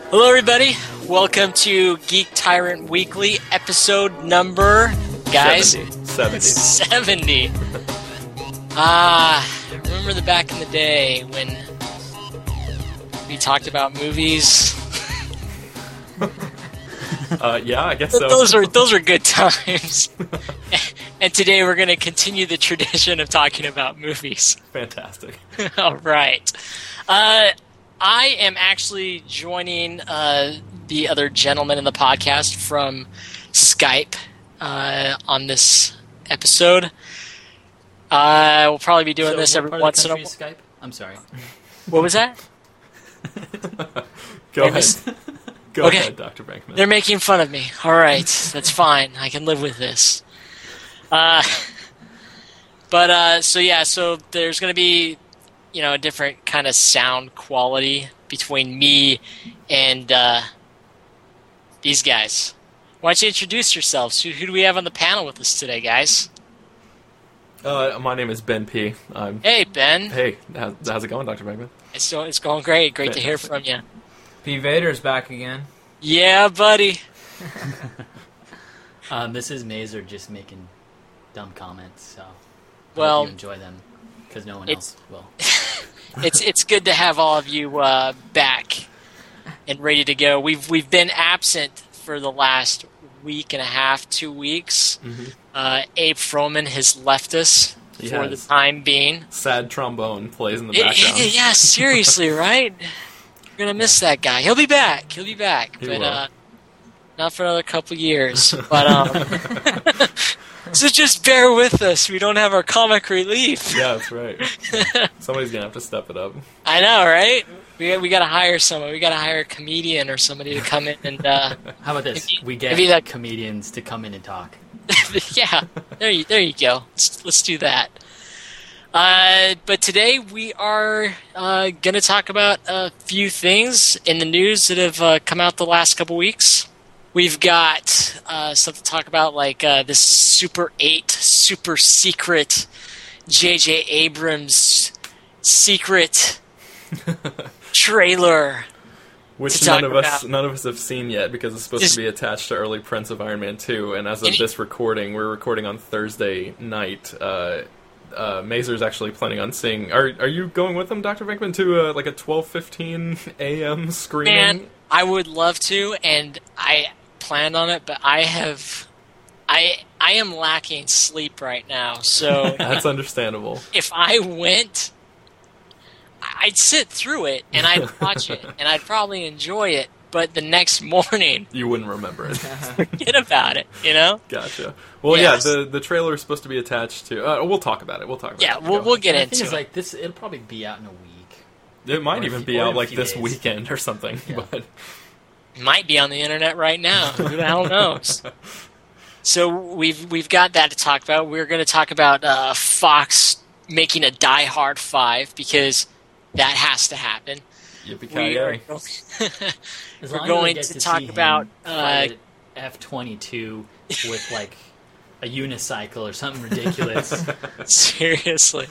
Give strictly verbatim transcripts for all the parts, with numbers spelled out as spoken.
Hello, everybody. Welcome to Geek Tyrant Weekly, episode number, guys, seventy. seventy. Ah, uh, remember the back in the day when we talked about movies? uh, yeah, I guess so. Those are those are good times. And today we're going to continue the tradition of talking about movies. Fantastic. All right. Uh, I am actually joining uh, the other gentleman in the podcast from Skype uh, on this episode. Uh, we'll probably be doing so this every once in a while. Skype? I'm sorry. What was that? Go ahead. Go okay. ahead, Doctor Bankman. They're making fun of me. All right. That's fine. I can live with this. Uh, but, uh, so yeah, so there's going to be, you know, a different kind of sound quality between me and uh, these guys. Why don't you introduce yourselves? Who, who do we have on the panel with us today, guys? Uh, my name is Ben P. I'm... Hey, Ben. Hey, how's, how's it going, Doctor Bankman? It's, it's going great. Great to hear from you. P. Vader's back again. Yeah, buddy. um, this is Mazer just making dumb comments, so well, I hope you enjoy them, because no one else will. it's it's good to have all of you uh, back and ready to go. We've we've been absent for the last week and a half, two weeks. Mm-hmm. Uh, Abe Froman has left us he for has. the time being. Sad trombone plays in the It, background. it, yeah, seriously, right? We're gonna miss that guy. He'll be back. He'll be back, he but will. uh, not for another couple years. But um, so just bear with us. We don't have our comic relief. Yeah, that's right. Somebody's gonna have to step it up. I know, right? We we gotta hire someone. We gotta hire a comedian or somebody to come in and. Uh, How about this? Maybe- we get maybe that- comedians to come in and talk. yeah, there you there you go. Let's, let's do that. Uh, but today we are uh, going to talk about a few things in the news that have uh, come out the last couple weeks. We've got uh, stuff to talk about, like uh, this Super eight super secret J J Abrams secret trailer. Which to none talk of us about. none of us have seen yet, because it's supposed Just- to be attached to early prints of Iron Man two. And as of Any- this recording, we're recording on Thursday night. Uh, uh, Mazer's actually planning on seeing. Are are you going with him, Doctor Venkman, to uh, like a twelve fifteen a.m. screening? Man, I would love to, and I planned on it, but I have, I I am lacking sleep right now. So That's understandable. if I went, I'd sit through it and I'd watch it and I'd probably enjoy it. But the next morning, You wouldn't remember it. forget about it. You know? Gotcha. Well, Yes. yeah, the the trailer is supposed to be attached to. Uh, we'll talk about it. We'll talk about Yeah, it. we'll Go we'll ahead. get The thing into is, it. like, this, it'll probably be out in a week. It might or a even few- be or out in a like few this days. weekend or something. Yeah. But Might be on the internet right now. Who the hell knows? So we've we've got that to talk about. We're going to talk about uh, Fox making a Die Hard five, because that has to happen. yippee We are ki As We're long as I going get to to talk see him about, fight uh, at F twenty-two with, like, a unicycle or something ridiculous. Seriously.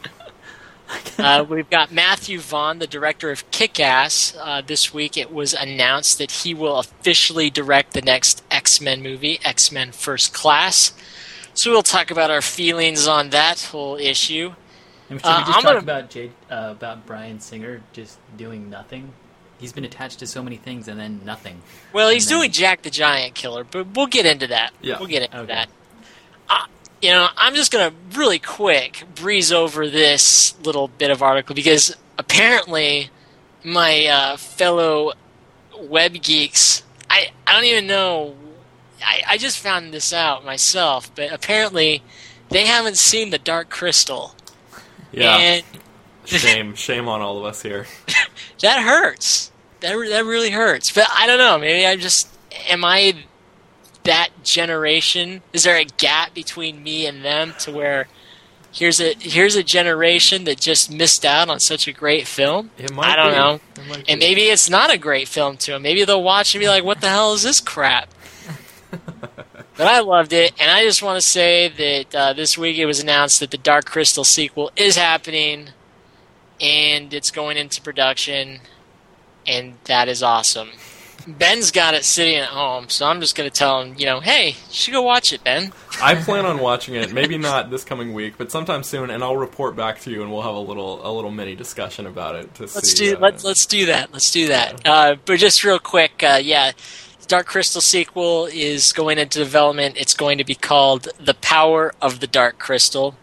Uh, we've got Matthew Vaughn, the director of Kick-Ass. Uh, this week it was announced that he will officially direct the next X-Men movie, X-Men First Class. So we'll talk about our feelings on that whole issue. And should Uh, we just I'm talk gonna- about Jade, uh, about Bryan Singer just doing nothing? He's been attached to so many things and then nothing. Well, he's And then- doing Jack the Giant Killer, but we'll get into that. Yeah. We'll get into Okay. that. Uh, you know, I'm just going to really quick breeze over this little bit of article, because apparently my uh, fellow web geeks, I, I don't even know, I, I just found this out myself, but apparently they haven't seen The Dark Crystal. Yeah. And Shame, shame on all of us here. that hurts. That re- that really hurts. But I don't know. Maybe I just am I that generation? Is there a gap between me and them to where here's a here's a generation that just missed out on such a great film? It might I don't be. know. It might And be. maybe it's not a great film to them. Maybe they'll watch and be like, "What the hell is this crap?" But I loved it, and I just want to say that uh, this week it was announced that the Dark Crystal sequel is happening, and it's going into production. and that is awesome. Ben's got it sitting at home, so I'm just going to tell him, you know, hey, you should go watch it, Ben. I plan on watching it, maybe not this coming week, but sometime soon, and I'll report back to you, and we'll have a little a little mini discussion about it to Let's see. do uh, let's let's do that. Let's do that. Uh, but just real quick, uh, yeah, the Dark Crystal sequel is going into development. It's going to be called The Power of the Dark Crystal.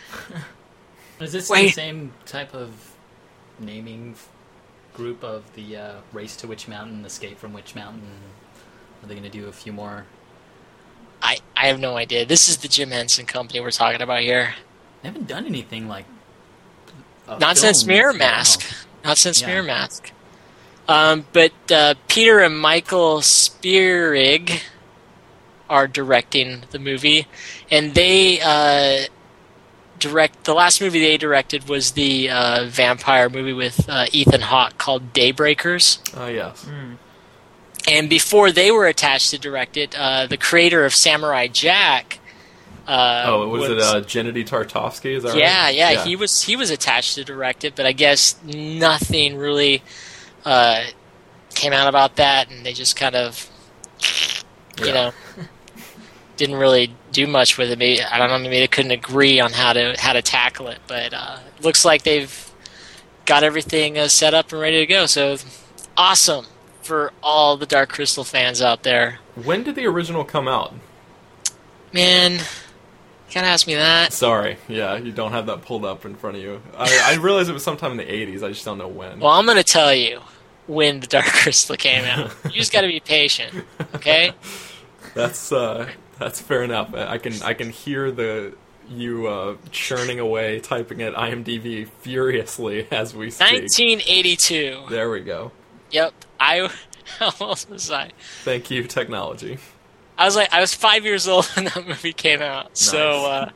Is this Wait. the same type of naming group of the uh, Race to Witch Mountain, Escape from Witch Mountain? Are they going to do a few more? I I have no idea. This is the Jim Henson Company we're talking about here. They haven't done anything like. a Not since film Mirror in a while. Mask. Not since Yeah. Mirror Mask. Um, but uh, Peter and Michael Spierig are directing the movie, and they uh, direct. The last movie they directed was the uh, vampire movie with uh, Ethan Hawke called Daybreakers. Oh, yes. And before they were attached to direct it, uh, the creator of Samurai Jack. Uh, Oh, was, it uh, Gennady Tartovsky? Is that yeah, right? yeah, he was he was attached to direct it, but I guess nothing really uh, came out about that, and they just kind of, you Yeah. know, didn't really do much with it. Maybe, I don't know, maybe they couldn't agree on how to how to tackle it, but uh, it looks like they've got everything uh, set up and ready to go. So awesome for all the Dark Crystal fans out there. When did the original come out? Man, you gotta ask me that. Sorry, yeah, you don't have that pulled up in front of you. I, I realized it was sometime in the eighties, I just don't know when. Well, I'm going to tell you when the Dark Crystal came out. You just got to be patient, okay? That's uh, that's fair enough. I can I can hear the you uh, churning away, typing at IMDb furiously as we speak. nineteen eighty-two. There we go. Yep. I. How old was I? Thank you, technology. I was like, I was five years old when that movie came out. So, Nice. uh,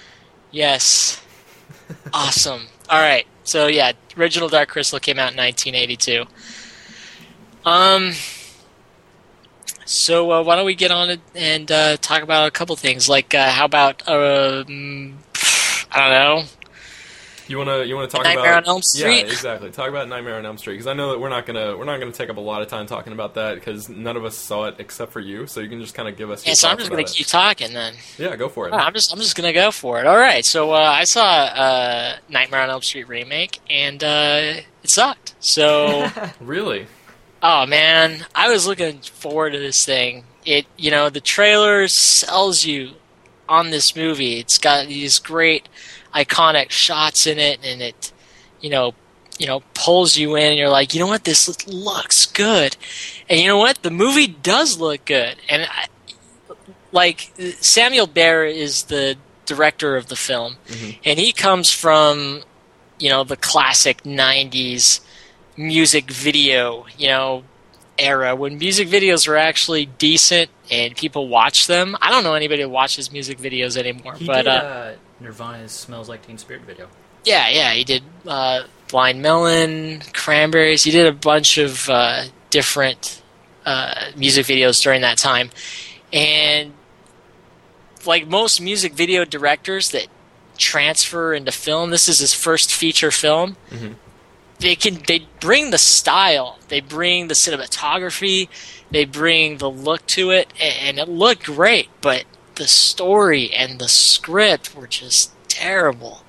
yes, awesome. All right. So yeah, original Dark Crystal came out in nineteen eighty-two. Um. So uh, why don't we get on it and uh, talk about a couple things? Like, uh, how about um, I don't know. You wanna you wanna talk Nightmare about on Elm Street? Yeah, exactly. Talk about Nightmare on Elm Street because I know that we're not gonna we're not gonna take up a lot of time talking about that because none of us saw it except for you. So you can just kind of give us. Your Yeah, so I'm thoughts just gonna about keep it. talking then. Yeah, go for it. All right, I'm just I'm just gonna go for it. All right, so uh, I saw uh, Nightmare on Elm Street remake, and uh, it sucked. So, Really? oh man, I was looking forward to this thing. It, you know, the trailer sells you on this movie. It's got these great, iconic shots in it, and it, you know, you know, pulls you in. And you're like, you know what, this looks good, and you know what, the movie does look good, and I, like Samuel Behr is the director of the film, Mhm. and he comes from, you know, the classic nineties music video, you know, era when music videos were actually decent and people watched them. I don't know anybody who watches music videos anymore, He but did uh, uh, Nirvana's "Smells Like Teen Spirit" video. yeah, yeah, he did uh, Blind Melon, Cranberries. He did a bunch of uh, different uh, music videos during that time, and like most music video directors that transfer into film, this is his first feature film. Mhm. They can they bring the style, they bring the cinematography, they bring the look to it, and it looked great. But the story and the script were just terrible.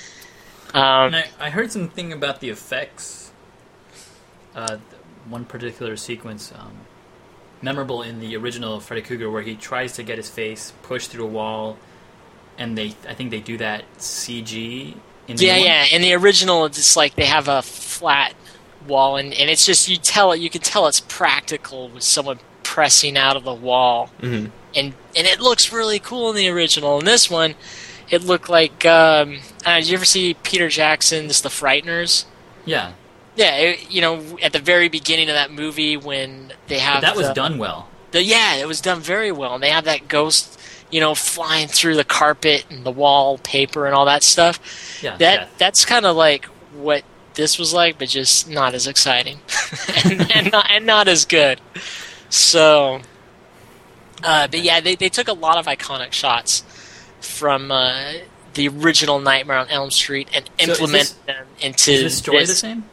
Um, And I, I heard something about the effects. Uh, th- one particular sequence, um, memorable in the original Freddy Krueger, where he tries to get his face pushed through a wall, and they I think they do that C G. In the yeah, new one. yeah. In the original, it's like they have a flat wall, and, and it's just you tell it. You can tell it's practical with someone pressing out of the wall, Mhm. and and it looks really cool in the original. In this one, it looked like. Um, uh, did you ever see Peter Jackson's The Frighteners? Yeah, Yeah, it, you know, at the very beginning of that movie when they but have that was the- done well. The, yeah, it was done very well. And they have that ghost, you know, flying through the carpet and the wallpaper and all that stuff. Yeah, That Death. that's kind of like what this was like, but just not as exciting and, and not and not as good. So, uh, but yeah, they they took a lot of iconic shots from uh, the original Nightmare on Elm Street and is implemented this- them into Is the story this. the same?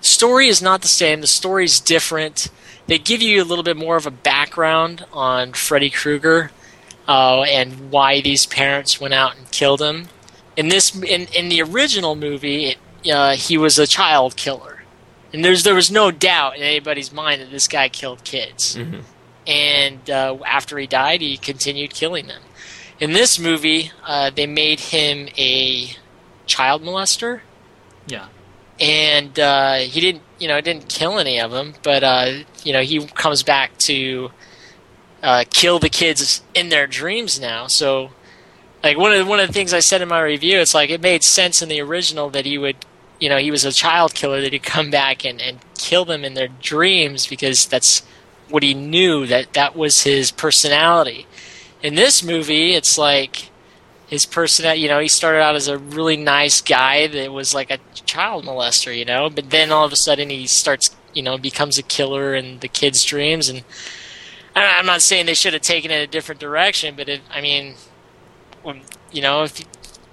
story is not the same. The story's different. They give you a little bit more of a background on Freddy Krueger uh, and why these parents went out and killed him. In this, in, in the original movie, it, uh, he was a child killer, and there's there was no doubt in anybody's mind that this guy killed kids. Mm-hmm. And uh, after he died, he continued killing them. In this movie, uh, they made him a child molester. Yeah. And uh, he didn't, you know, didn't kill any of them, but uh, you know, he comes back to uh, kill the kids in their dreams now. So, like one of the, one of the things I said in my review, it's like it made sense in the original that he would, you know, he was a child killer, that he'd come back and, and kill them in their dreams because that's what he knew, that that was his personality. In this movie, it's like his personality, you know, he started out as a really nice guy that was like a child molester, you know, but then all of a sudden he starts, you know, becomes a killer in the kids' dreams. And I'm not saying they should have taken it a different direction, but it, I mean, you know, if he,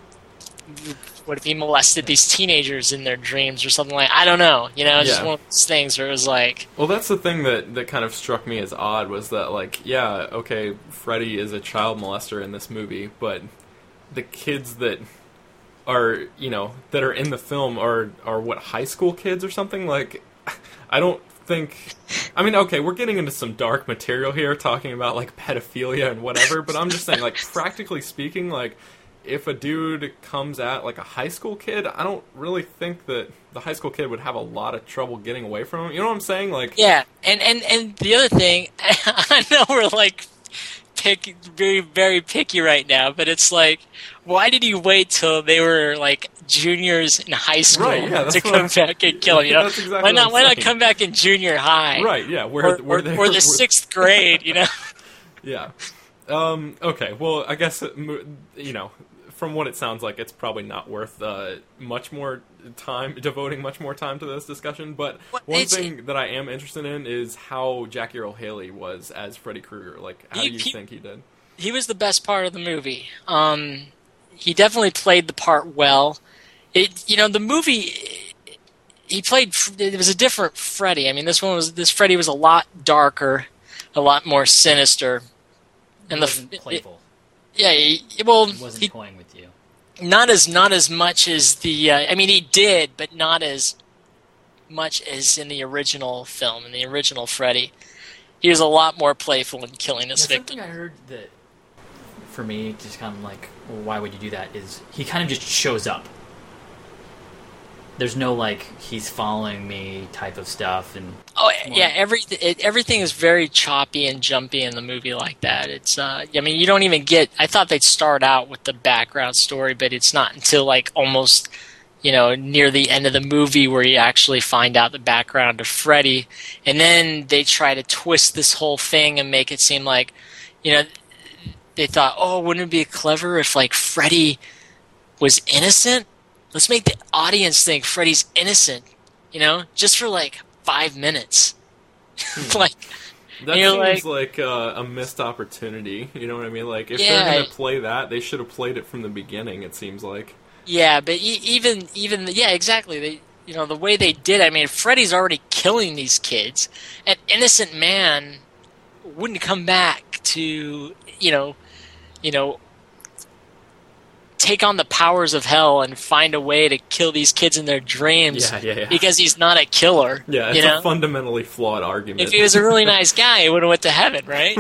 what if he molested these teenagers in their dreams or something like? I don't know, you know, it's just Yeah. one of those things where it was like, Well, that's the thing that, that kind of struck me as odd was that, like, yeah, okay, Freddy is a child molester in this movie, but the kids that are, you know, that are in the film are, are what, high school kids or something? Like, I don't think... I mean, okay, we're getting into some dark material here, talking about, like, pedophilia and whatever, but I'm just saying, like, practically speaking, like, if a dude comes at, like, a high school kid, I don't really think that the high school kid would have a lot of trouble getting away from him. You know what I'm saying? Like, yeah. And, and, and the other thing, I know we're, like, pick, very, very picky right now, but it's like, why did you wait till they were, like, juniors in high school Right, yeah, that's to what come I'm- back and kill him? You know? That's exactly why what not? I'm Why not saying. come back in junior high? right, yeah, where, Or, where or, they or were- the sixth grade, you know? Yeah. Um, okay, well, I guess, it mo- you know, from what it sounds like, it's probably not worth uh, much more time, devoting much more time to this discussion, but Well, one it's- thing that I am interested in is how Jackie Earle Haley was as Freddy Krueger. Like, how He- do you he- think he did? He was the best part of the movie. Um, he definitely played the part well. It, you know, the movie, he played, it was a different Freddy. I mean, this one was, this Freddy was a lot darker, a lot more sinister. And He wasn't the playful. Yeah, he, well, He wasn't he, toying with you. not as not as much as the. Uh, I mean, he did, but not as much as in the original film. In the original Freddy, he was a lot more playful in killing his Yeah, victim. something I heard that, for me, just kind of like, well, why would you do that? Is he kind of just shows up. There's no like he's following me type of stuff, and Oh more- yeah, every it, everything is very choppy and jumpy in the movie like that. It's uh, I mean, you don't even get. I thought they'd start out with the background story, but it's not until like almost, you know, near the end of the movie where you actually find out the background of Freddy, and then they try to twist this whole thing and make it seem like, you know, they thought, oh, wouldn't it be clever if like Freddy was innocent? Let's make the audience think Freddy's innocent, you know, just for like five minutes. like, That You're seems like- like, uh, a missed opportunity. You know what I mean? Like, if Yeah, they're going I- to play that, they should have played it from the beginning, it seems like. yeah, but e- even even yeah, exactly. They, you know, the way they did. I mean, Freddy's already killing these kids. An innocent man wouldn't come back to, you know, you know, take on the powers of hell and find a way to kill these kids in their dreams Yeah, yeah, yeah. because he's not a killer. Yeah, it's you know? a fundamentally flawed argument. If he was a really nice guy, he would have went to heaven, right?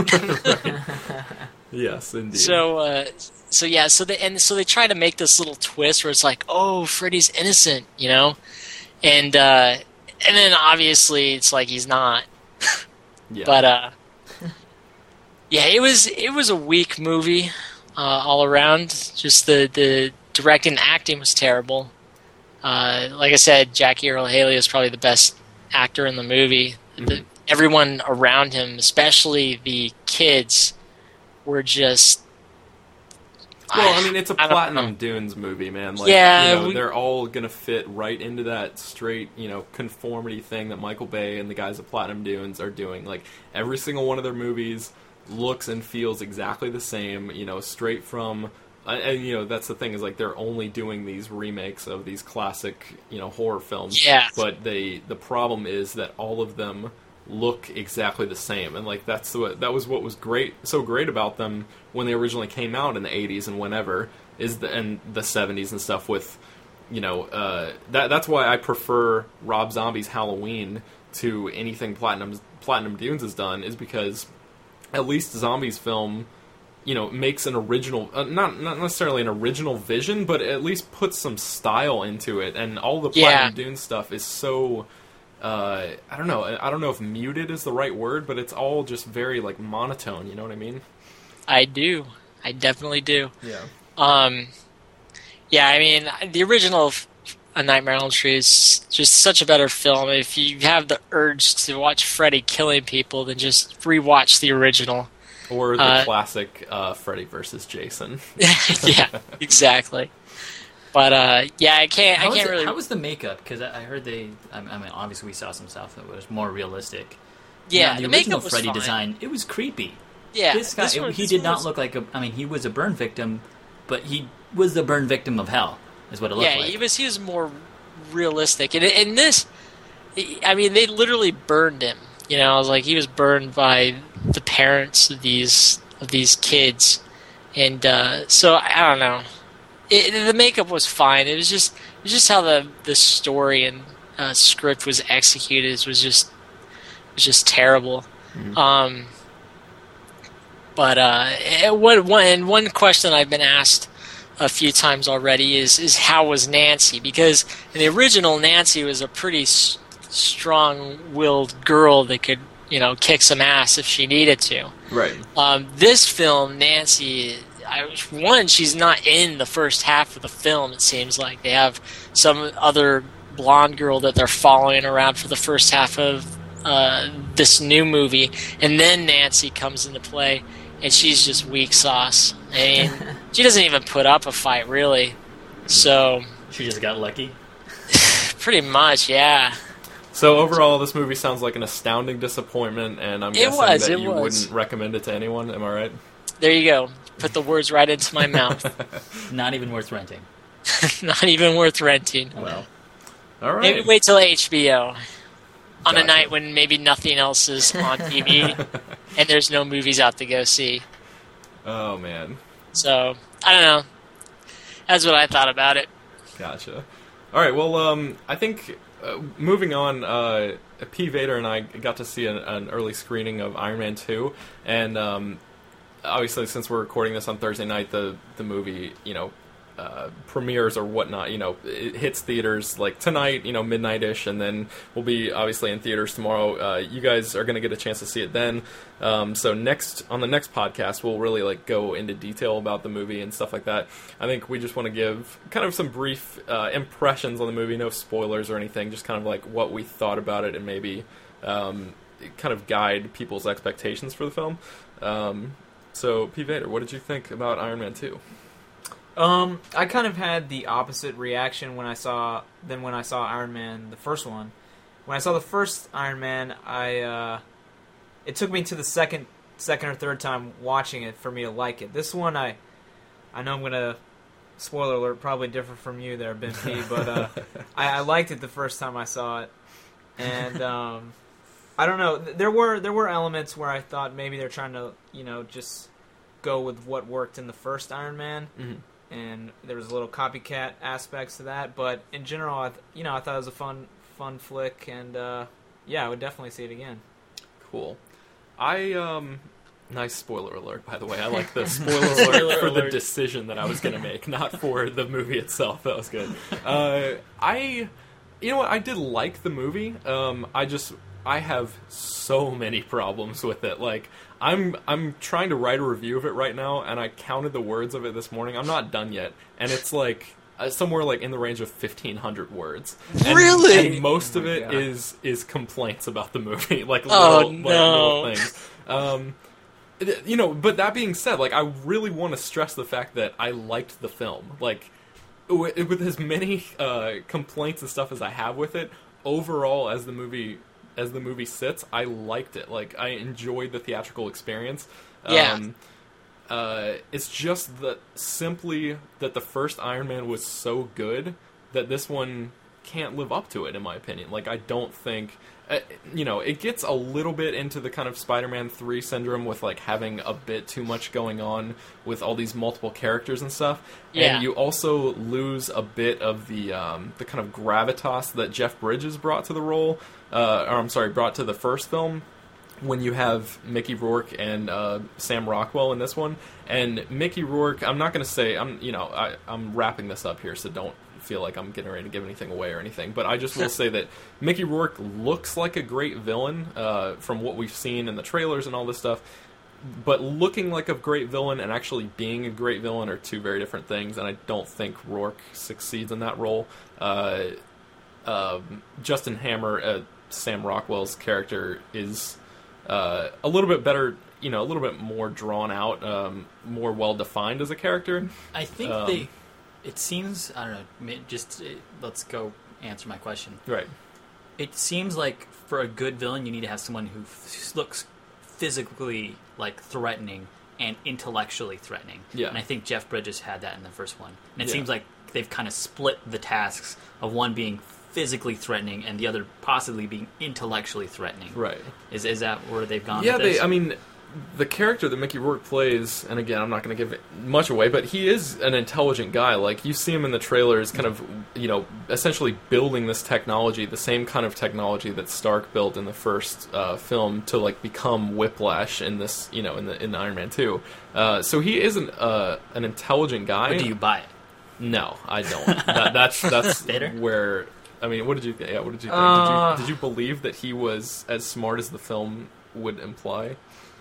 Yes, indeed. so, uh, so yeah, so they and so they try to make this little twist where it's like, oh, Freddy's innocent, you know, and uh, and then obviously it's like he's not. yeah. But uh, yeah, it was it was a weak movie uh, all around. Just the the directing and acting was terrible. Uh, like I said, Jackie Earle Haley is probably the best actor in the movie. The, everyone around him, especially the kids, were just. Well, I mean, it's a I don't Platinum know. Dunes movie, man. Like, Yeah, you know, we- they're all gonna fit right into that straight, you know, conformity thing that Michael Bay and the guys at Platinum Dunes are doing. Like, every single one of their movies looks and feels exactly the same, you know, straight from and, and you know that's the thing is like they're only doing these remakes of these classic you know horror films. Yeah. But they the problem is that all of them look exactly the same, and like that's what that was what was great so great about them when they originally came out in the eighties and whenever is the and the seventies and stuff with you know uh, that that's why I prefer Rob Zombie's Halloween to anything Platinum Platinum Dunes has done, is because at least Zombie's film you know makes an original uh, not not necessarily an original vision, but at least puts some style into it, and all the Platinum Yeah. Dunes stuff is so Uh, I don't know. I don't know if muted is the right word, but it's all just very like monotone. You know what I mean? I do. I definitely do. Yeah. Um, yeah, I mean, the original of A Nightmare on Elm Street is just such a better film. If you have the urge to watch Freddy killing people, then just rewatch the original. Or the Uh, classic uh, Freddy versus Jason. Yeah, exactly. But uh, yeah, I can't. How I was can't it- really. How was the makeup? Because I I heard they. I mean, obviously we saw some stuff that was more realistic. yeah, Now, the, the original makeup was Freddy fine. design, it was creepy. Yeah, this guy, this one- he this did one not was- look like a. I mean, he was a burn victim, but he was the burn victim of hell, is what it looked Yeah, like. he was. He was more realistic, and in this, I mean, they literally burned him. You know, I was like, he was burned by the parents of these of these kids, and uh, so I don't know. It, the makeup was fine. It was just, it was just how the the story and uh, script was executed was just was just terrible. Mhm. Um, but uh, it- one one and one question I've been asked a few times already is is how was Nancy? Because in the original, Nancy was a pretty s- strong-willed girl that could, you know, kick some ass if she needed to. Right. Um, this film, Nancy, I, one, she's not in the first half of the film, it seems like. They have some other blonde girl that they're following around for the first half of uh, this new movie, and then Nancy comes into play, and she's just weak sauce. I mean, she doesn't even put up a fight, really. So, She just got lucky. pretty much, yeah. So overall, this movie sounds like an astounding disappointment, and I'm It guessing was, that it you was. wouldn't recommend it to anyone. Am I right? There you go. Put the words right into my mouth. Not even worth renting. Not even worth renting. Well, All right. Maybe wait till H B O. On a Gotcha. night when maybe nothing else is on T V and there's no movies out to go see. Oh man. So, I don't know. That's what I thought about it. Gotcha. All right. Well, um, I think uh, moving on. Uh, P. Vader and I got to see an, an early screening of Iron Man two, and um, obviously, since we're recording this on Thursday night, the the movie, you know, uh, premieres or whatnot. You know, it hits theaters like tonight, you know, midnight-ish, and then we'll be obviously in theaters tomorrow. Uh, you guys are going to get a chance to see it then. Um, so next on the next podcast, we'll really like go into detail about the movie and stuff like that. I think we just want to give kind of some brief uh, impressions on the movie, no spoilers or anything, just kind of like what we thought about it and maybe um, kind of guide people's expectations for the film. Um, so, P. Vader, what did you think about Iron Man two? Um, I kind of had the opposite reaction when I saw than when I saw Iron Man, the first one. When I saw the first Iron Man, I uh, it took me to the second, second or third time watching it for me to like it. This one, I, I know I'm gonna, spoiler alert, probably differ from you there, Ben P. But uh, I, I liked it the first time I saw it, and um, I don't know. There were there were elements where I thought maybe they're trying to, you know, just go with what worked in the first Iron Man. Mm-hmm. And there was a little copycat aspects to that, but in general, I th- you know, I thought it was a fun, fun flick, and uh, yeah, I would definitely see it again. Cool. I, um... Nice spoiler alert, by the way. I like the spoiler alert Spoiler for the alert. decision that I was going to make, not for the movie itself. That was good. Uh, I... You know what? I did like the movie. Um, I just... I have so many problems with it. Like, I'm I'm trying to write a review of it right now, and I counted the words of it this morning. I'm not done yet, and it's like uh, somewhere like in the range of fifteen hundred words. And, Really? And most Oh of my it God. is is complaints about the movie, like Oh, little, like, little no. things. Um, th- you know, but that being said, like I really want to stress the fact that I liked the film. Like w- with as many uh, complaints and stuff as I have with it, overall as the movie. As the movie sits, I liked it. Like I enjoyed the theatrical experience. Yeah. Um, uh, it's just that simply that the first Iron Man was so good that this one can't live up to it, in my opinion. Like, I don't think... Uh, you know, it gets a little bit into the kind of Spider-Man three syndrome with, like, having a bit too much going on with all these multiple characters and stuff. Yeah. And you also lose a bit of the um, the kind of gravitas that Jeff Bridges brought to the role, uh, or I'm sorry, brought to the first film, when you have Mickey Rourke and uh, Sam Rockwell in this one. And Mickey Rourke, I'm not going to say, I'm you know, I, I'm wrapping this up here, so don't feel like I'm getting ready to give anything away or anything, but I just will say that Mickey Rourke looks like a great villain uh, from what we've seen in the trailers and all this stuff, but looking like a great villain and actually being a great villain are two very different things, and I don't think Rourke succeeds in that role. Uh, uh, Justin Hammer, uh, Sam Rockwell's character, is uh, a little bit better, you know, a little bit more drawn out, um, more well-defined as a character. I think Um, they... It seems, I don't know, ma- just uh, let's go answer my question. Right. It seems like for a good villain, you need to have someone who f- looks physically, like, threatening and intellectually threatening. Yeah. And I think Jeff Bridges had that in the first one. And it Yeah. seems like they've kind of split the tasks of one being physically threatening and the other possibly being intellectually threatening. Right. Is is that where they've gone Yeah, with this? they. I mean, the character that Mickey Rourke plays, and again, I'm not going to give it much away, but he is an intelligent guy. Like, you see him in the trailers, kind of, you know, essentially building this technology, the same kind of technology that Stark built in the first uh, film to, like, become Whiplash in this, you know, in the in Iron Man two. Uh, so he is an uh, an intelligent guy. But do you buy it? No, I don't. that, that's that's Vader? where. I mean, what did you think? Yeah, what did you think? Uh, did you did you believe that he was as smart as the film would imply?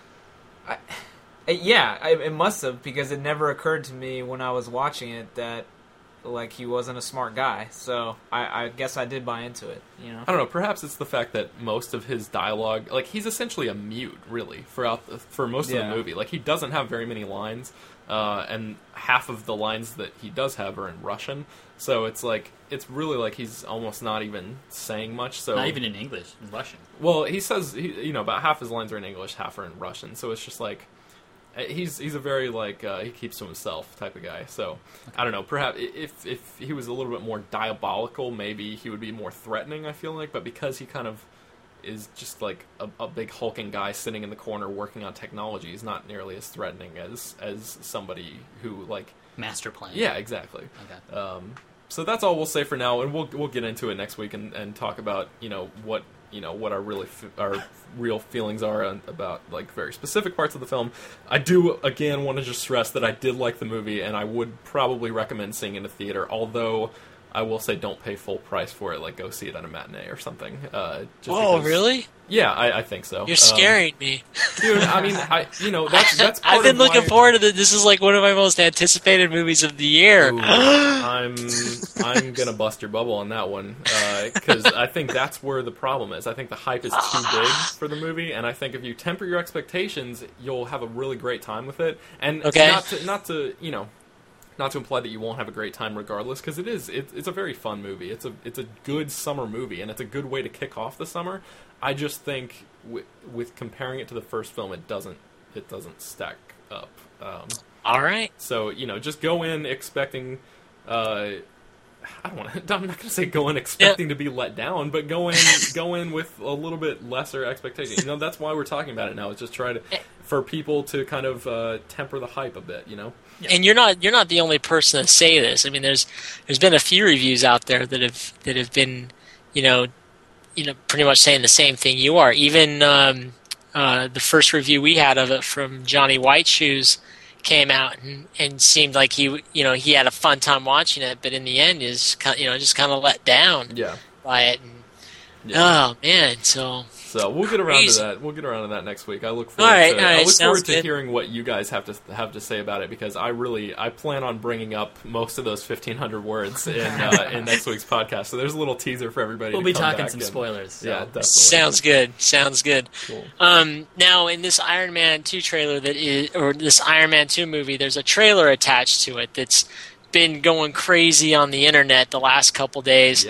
I, it- yeah, I, it must have, because it never occurred to me when I was watching it that, like, he wasn't a smart guy. So I, I guess I did buy into it. You know. I don't know. Perhaps it's the fact that most of his dialogue, like, he's essentially a mute, really, throughout the, for most Yeah. of the movie. Like, he doesn't have very many lines, uh, and half of the lines that he does have are in Russian. So it's like it's really like he's almost not even saying much. So Not even in English, in Russian. well, he says he, you know, about half his lines are in English, half are in Russian. So it's just like he's he's a very like uh, he keeps to himself type of guy. So I don't know. Perhaps if if he was a little bit more diabolical, maybe he would be more threatening. I feel like, but because he kind of is just like a, a big hulking guy sitting in the corner working on technology, he's not nearly as threatening as as somebody who like Master plan. yeah, exactly. Okay. Um, so that's all we'll say for now, and we'll we'll get into it next week and, and talk about you know what you know what our really f- our real feelings are on, about like very specific parts of the film. I do again want to just stress that I did like the movie, and I would probably recommend seeing it in a theater. Although I will say don't pay full price for it. Like go see it at a matinee or something. Uh, just Whoa, because- really? Yeah, I, I think so. You're Um, scaring me. dude. I mean, I you know that's that's. Part I've been of looking why- forward to this. This is like one of my most anticipated movies of the year. Ooh, I'm I'm gonna bust your bubble on that one because I think that's where the problem is. I think the hype is too big for the movie, and I think if you temper your expectations, you'll have a really great time with it. And Okay. not to not to you know. Not to imply that you won't have a great time regardless, because it is. It, it's a very fun movie. It's a it's a good summer movie, and it's a good way to kick off the summer. I just think with, with comparing it to the first film, it doesn't it doesn't stack up. Um, All right. so you know, just go in expecting. Uh, I don't want to. I'm not going to say go in expecting to be let down, but go in go in with a little bit lesser expectation. You know, that's why we're talking about it now. Is just try to for people to kind of uh, temper the hype a bit. You know. And you're not you're not the only person to say this. I mean, there's there's been a few reviews out there that have that have been, you know, you know, pretty much saying the same thing you are. Even um, uh, the first review we had of it from Johnny Whiteshoes came out and, and seemed like he you know he had a fun time watching it, but in the end is kind you know just kind of let down Yeah. by it. And, Yeah. Oh man, so So we'll get around Crazy. to that. We'll get around to that next week. I look forward. All right, to, all right, I look sounds forward to good. hearing what you guys have to have to say about it because I really I plan on bringing up most of those fifteen hundred words in uh, in next week's podcast. So there's a little teaser for everybody. We'll to be come talking back some and- spoilers. So. Yeah, definitely. sounds good. Sounds good. Cool. Um, now, in this Iron Man two trailer that is, or this Iron Man two movie, there's a trailer attached to it that's been going crazy on the internet the last couple days. Yes.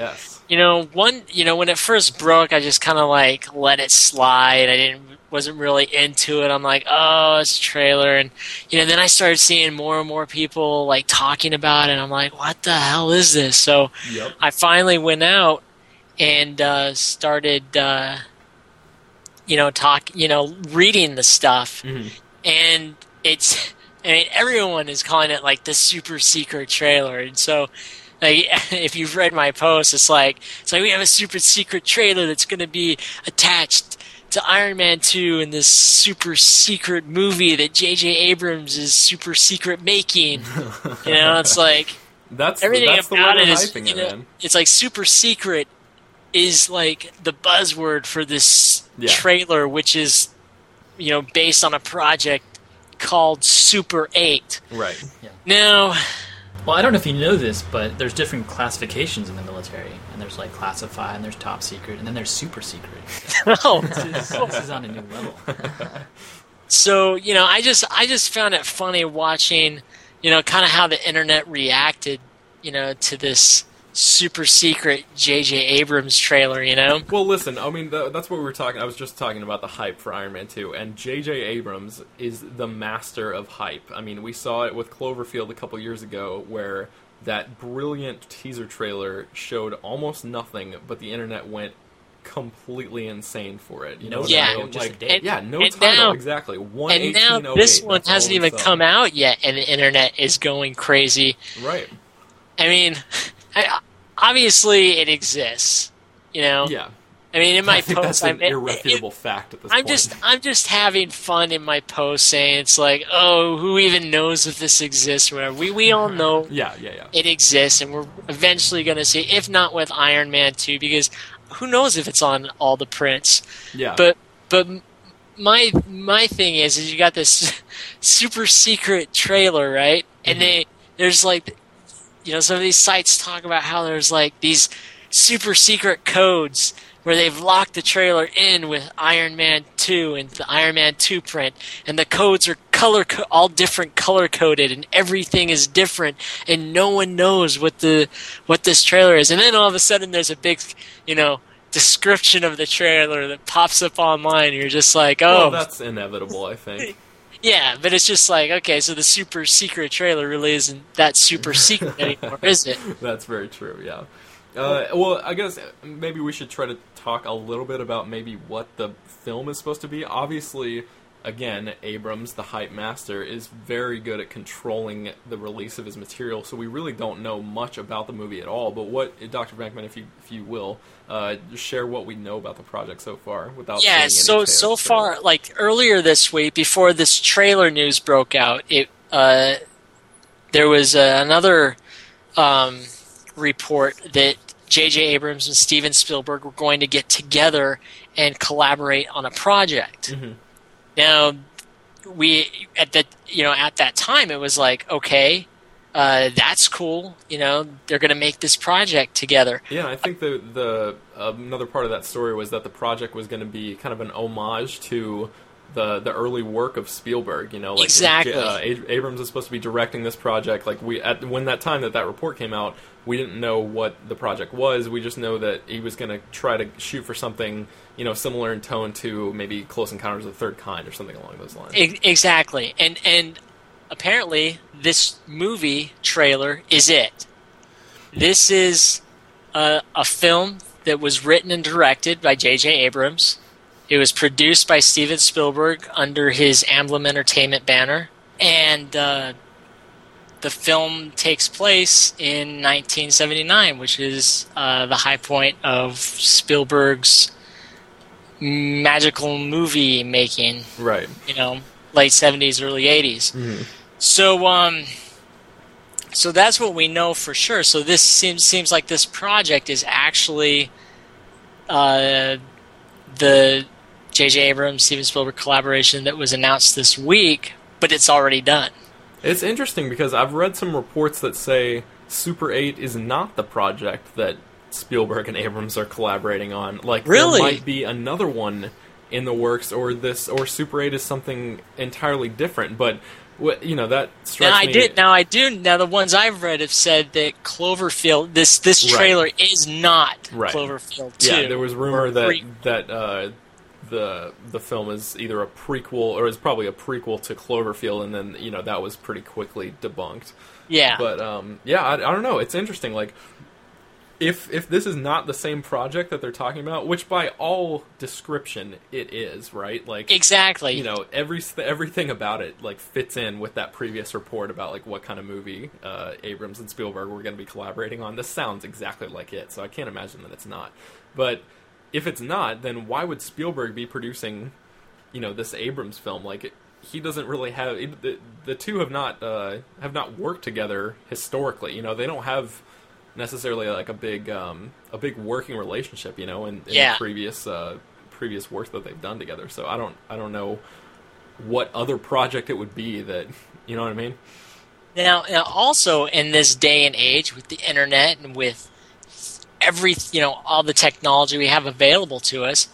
You know, one. You know, when it first broke, I just kind of like let it slide. I didn't, wasn't really into it. I'm like, oh, it's a trailer, and you know, then I started seeing more and more people like talking about it. And I'm like, what the hell is this? So Yep. I finally went out and uh, started, uh, you know, talk, you know, reading the stuff, Mhm. and it's. I mean, everyone is calling it like the super secret trailer, and so. Like, if you've read my post, it's like it's like we have a super secret trailer that's going to be attached to Iron Man two in this super secret movie that J J Abrams is super secret making. You know, it's like That's everything that's the way about they're it is, hyping you it, know, man. it's like super secret is like the buzzword for this Yeah. trailer, which is, you know, based on a project called Super eight. Right. Now, Well, I don't know if you know this, but there's different classifications in the military, and there's like classified, and there's top secret, and then there's super secret. no. This is, this is on a new level. So, you know, I just I just found it funny watching, you know, kind of how the internet reacted, you know, to this super secret J J Abrams trailer, you know? Well, listen, I mean, th- that's what we were talking. I was just talking about the hype for Iron Man two, and J J Abrams is the master of hype. I mean, we saw it with Cloverfield a couple years ago, where that brilliant teaser trailer showed almost nothing, but the internet went completely insane for it. You know, what I Yeah. mean? just a like, date. yeah, no And title, now- exactly. one And now this one hasn't even come out yet, and the internet is going crazy. Right. I mean, I, obviously it exists, you know? Yeah. I mean, in my I think post, that's an I'm, it- irrefutable fact at this I'm point. just I'm just having fun in my post saying it's like, oh, who even knows if this exists or whatever. We we all know Yeah, yeah, yeah. it exists, and we're eventually going to see, if not with Iron Man two, because who knows if it's on all the prints. Yeah. But but my my thing is is you got this super secret trailer, right? And they there's like, you know, some of these sites talk about how there's like these super secret codes where they've locked the trailer in with Iron Man two and the Iron Man two print, and the codes are color co- all different color coded, and everything is different, and no one knows what the what this trailer is. And then all of a sudden there's a big, you know, description of the trailer that pops up online, and you're just like, oh, Well, that's inevitable, I think. yeah, but it's just like, okay, so the super secret trailer really isn't that super secret anymore, is it? That's very true, yeah. Uh, well, I guess maybe we should try to talk a little bit about maybe what the film is supposed to be. Obviously, again, Abrams, the hype master, is very good at controlling the release of his material, so we really don't know much about the movie at all. But what, Doctor Bankman, if you if you will, uh, share what we know about the project so far without Yeah, seeing any so trailers so straight far, up. like earlier this week, before this trailer news broke out, it uh, there was uh, another um, report that J J Abrams and Steven Spielberg were going to get together and collaborate on a project. Mhm. Now, we at that you know at that time it was like, okay, uh, that's cool. You know, they're going to make this project together. Yeah, I think the the uh, another part of that story was that the project was going to be kind of an homage to the the early work of Spielberg. You know, like Exactly. uh, A- Abrams is supposed to be directing this project. Like we at when that time that that report came out, we didn't know what the project was. We just know that he was going to try to shoot for something, you know, similar in tone to maybe Close Encounters of the Third Kind or something along those lines. E- exactly, and and apparently this movie trailer is it. This is a, a film that was written and directed by J J Abrams. It was produced by Steven Spielberg under his Amblin Entertainment banner, and uh, the film takes place in nineteen seventy-nine, which is uh, the high point of Spielberg's magical movie making. Right. You know, late seventies, early eighties. Mhm. So, um, so that's what we know for sure. So this seems seems like this project is actually uh, the J J Abrams Steven Spielberg collaboration that was announced this week, but it's already done. It's interesting because I've read some reports that say Super eight is not the project that Spielberg and Abrams are collaborating on. Like, Really? there might be another one in the works, or this, or Super eight is something entirely different. But What, you know, that strikes Now I me. did. Now I do. Now the ones I've read have said that Cloverfield. This this Right. trailer is not Right. Cloverfield two. Yeah, there was rumor or that pre- that uh, the the film is either a prequel or is probably a prequel to Cloverfield, and then you know that was pretty quickly debunked. yeah. But um, yeah, I, I don't know. It's interesting. Like, if if this is not the same project that they're talking about, which by all description it is, right? Like, exactly. you know, every everything about it like fits in with that previous report about like what kind of movie uh, Abrams and Spielberg were going to be collaborating on. This sounds exactly like it, so I can't imagine that it's not. But if it's not, then why would Spielberg be producing, you know, this Abrams film? Like, it, he doesn't really have the, the two have not uh, have not worked together historically. You know, they don't have necessarily like a big um, a big working relationship. You know, in, in Yeah. previous uh, previous work that they've done together. So I don't I don't know what other project it would be that, you know what I mean? Now, now, also in this day and age with the internet and with every, you know, all the technology we have available to us,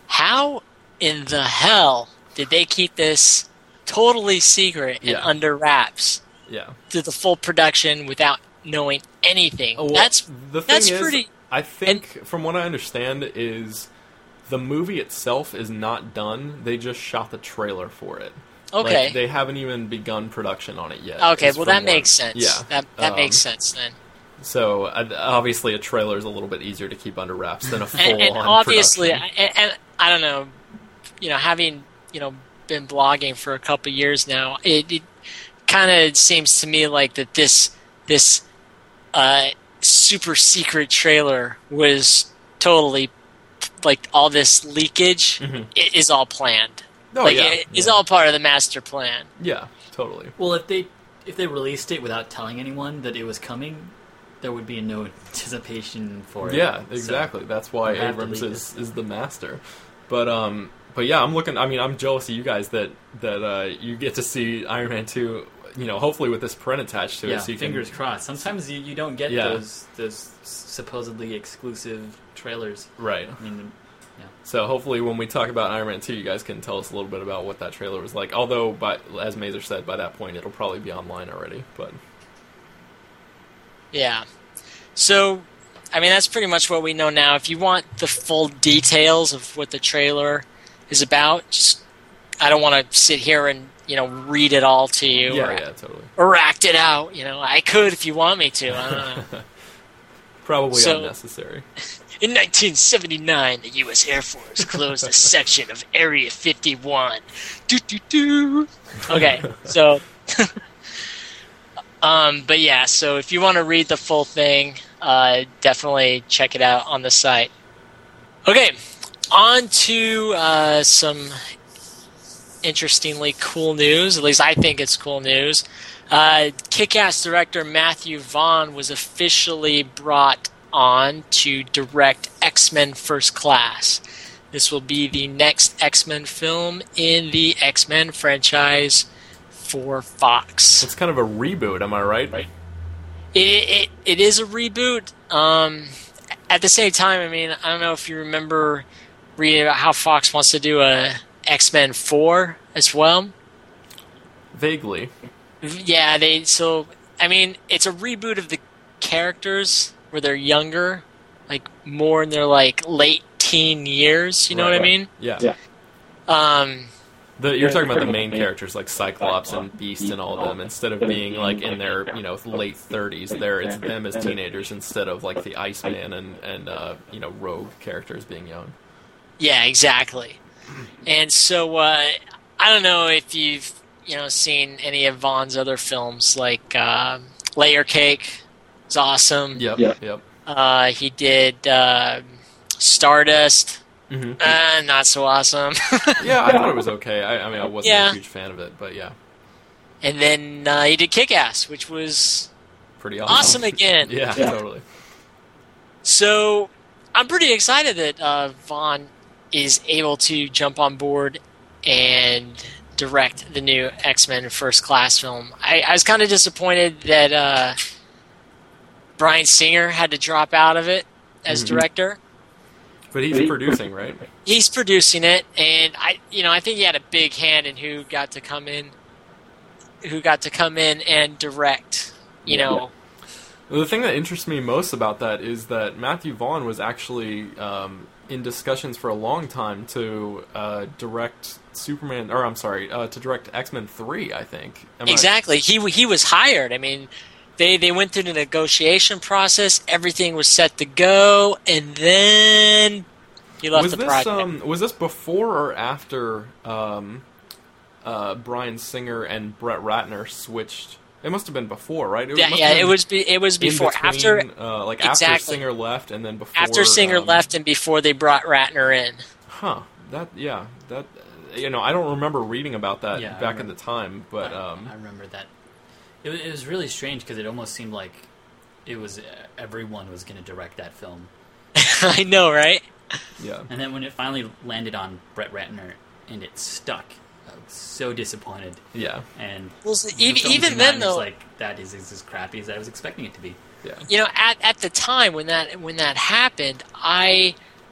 how in the hell did they keep this totally secret and Yeah. under wraps Yeah. to the full production without knowing anything? Oh, well, that's the thing that's is, pretty. I think, from what I understand, is the movie itself is not done. They just shot the trailer for it. Okay. Like, they haven't even begun production on it yet. Okay, is well from that what- makes sense. Yeah. that that Um, makes sense then. So uh, obviously, a trailer is a little bit easier to keep under wraps than a full And, and on obviously, production. and, and I don't know, you know, having you know been blogging for a couple years now, it, it kind of seems to me like that this this uh, super secret trailer was totally like all this leakage Mhm. i- is all planned. Oh like yeah, it is yeah. all part of the master plan. Yeah, totally. Well, if they if they released it without telling anyone that it was coming, there would be no anticipation for it. Yeah, So, exactly. That's why you have to Abrams leak is, is the master. But um, but yeah, I'm looking. I mean, I'm jealous of you guys that that uh, you get to see Iron Man two. You know, hopefully with this print attached to yeah, it, so you fingers can. crossed. Sometimes you, you don't get Yeah. those those supposedly exclusive trailers. Right. I mean, So hopefully, when we talk about Iron Man two, you guys can tell us a little bit about what that trailer was like. Although, by, as Mazer said, by that point it'll probably be online already. But Yeah. So, I mean, that's pretty much what we know now. If you want the full details of what the trailer is about, just I don't want to sit here and you know read it all to you yeah, or, yeah, totally. or act it out. You know, I could if you want me to. I don't know. Probably So- unnecessary. In nineteen seventy-nine, the U S Air Force closed a section of Area fifty-one. Doo doo doo. Okay, so, um, but yeah, so if you want to read the full thing, uh, definitely check it out on the site. Okay, on to uh, some interestingly cool news. At least I think it's cool news. Uh, Kick-Ass director Matthew Vaughn was officially brought on to direct X-Men First Class. This will be the next X-Men film in the X-Men franchise for Fox. It's kind of a reboot, am I right? Right. It, it, it is a reboot. Um, at the same time, I mean, I don't know if you remember reading about how Fox wants to do a X-Men four as well. Vaguely. Yeah, they so I mean, it's a reboot of the characters where they're younger, like more in their like late teen years, you know Right, what I right. mean? Yeah. Yeah. Um The, you're talking about the main characters like Cyclops and Beast and all of them. Instead of being like in their you know late thirties, there it's them as teenagers instead of like the Iceman and and uh, you know Rogue characters being young. yeah, exactly. And so uh I don't know if you've you know seen any of Vaughn's other films like uh, Layer Cake. It's awesome. Yep. Yeah. Yep. Uh, he did uh, Stardust. hmm Uh, not so awesome. Yeah, I thought it was okay. I, I mean, I wasn't Yeah. a huge fan of it, but yeah, And then uh, he did Kick-Ass, which was pretty awesome. awesome again. Yeah, Yeah. totally. So I'm pretty excited that uh, Vaughn is able to jump on board and direct the new X-Men First Class film. I, I was kind of disappointed that uh, Bryan Singer had to drop out of it as Mhm. director. But he's producing, right? He's producing it, and I, you know, I think he had a big hand in who got to come in who got to come in and direct. You know, The thing that interests me most about that is that Matthew Vaughn was actually um, in discussions for a long time to uh, direct Superman, or I'm sorry, uh, to direct X-Men three, I think. Am I- exactly. He he was hired. I mean, they they went through the negotiation process. Everything was set to go, and then he left was the this project. um, was this before or after um, uh, Bryan Singer and Brett Ratner switched? It must have been before, right? It yeah, must yeah. have been It was be, it was in before between, after uh, like after exactly. Singer left, and then before after Singer um, left, and before they brought Ratner in. Huh. That yeah. That you know I don't remember reading about that Yeah, I back in remember- the time, but I, um, I remember that. It was, it was really strange because it almost seemed like it was uh, everyone was going to direct that film, I know, right? yeah. and then when it finally landed on Brett Ratner and it stuck, I was so disappointed. Yeah. And Well, so the even film even came out then, and it's though, like that is, is as crappy as I was expecting it to be. Yeah. you know, at at the time when that when that happened, I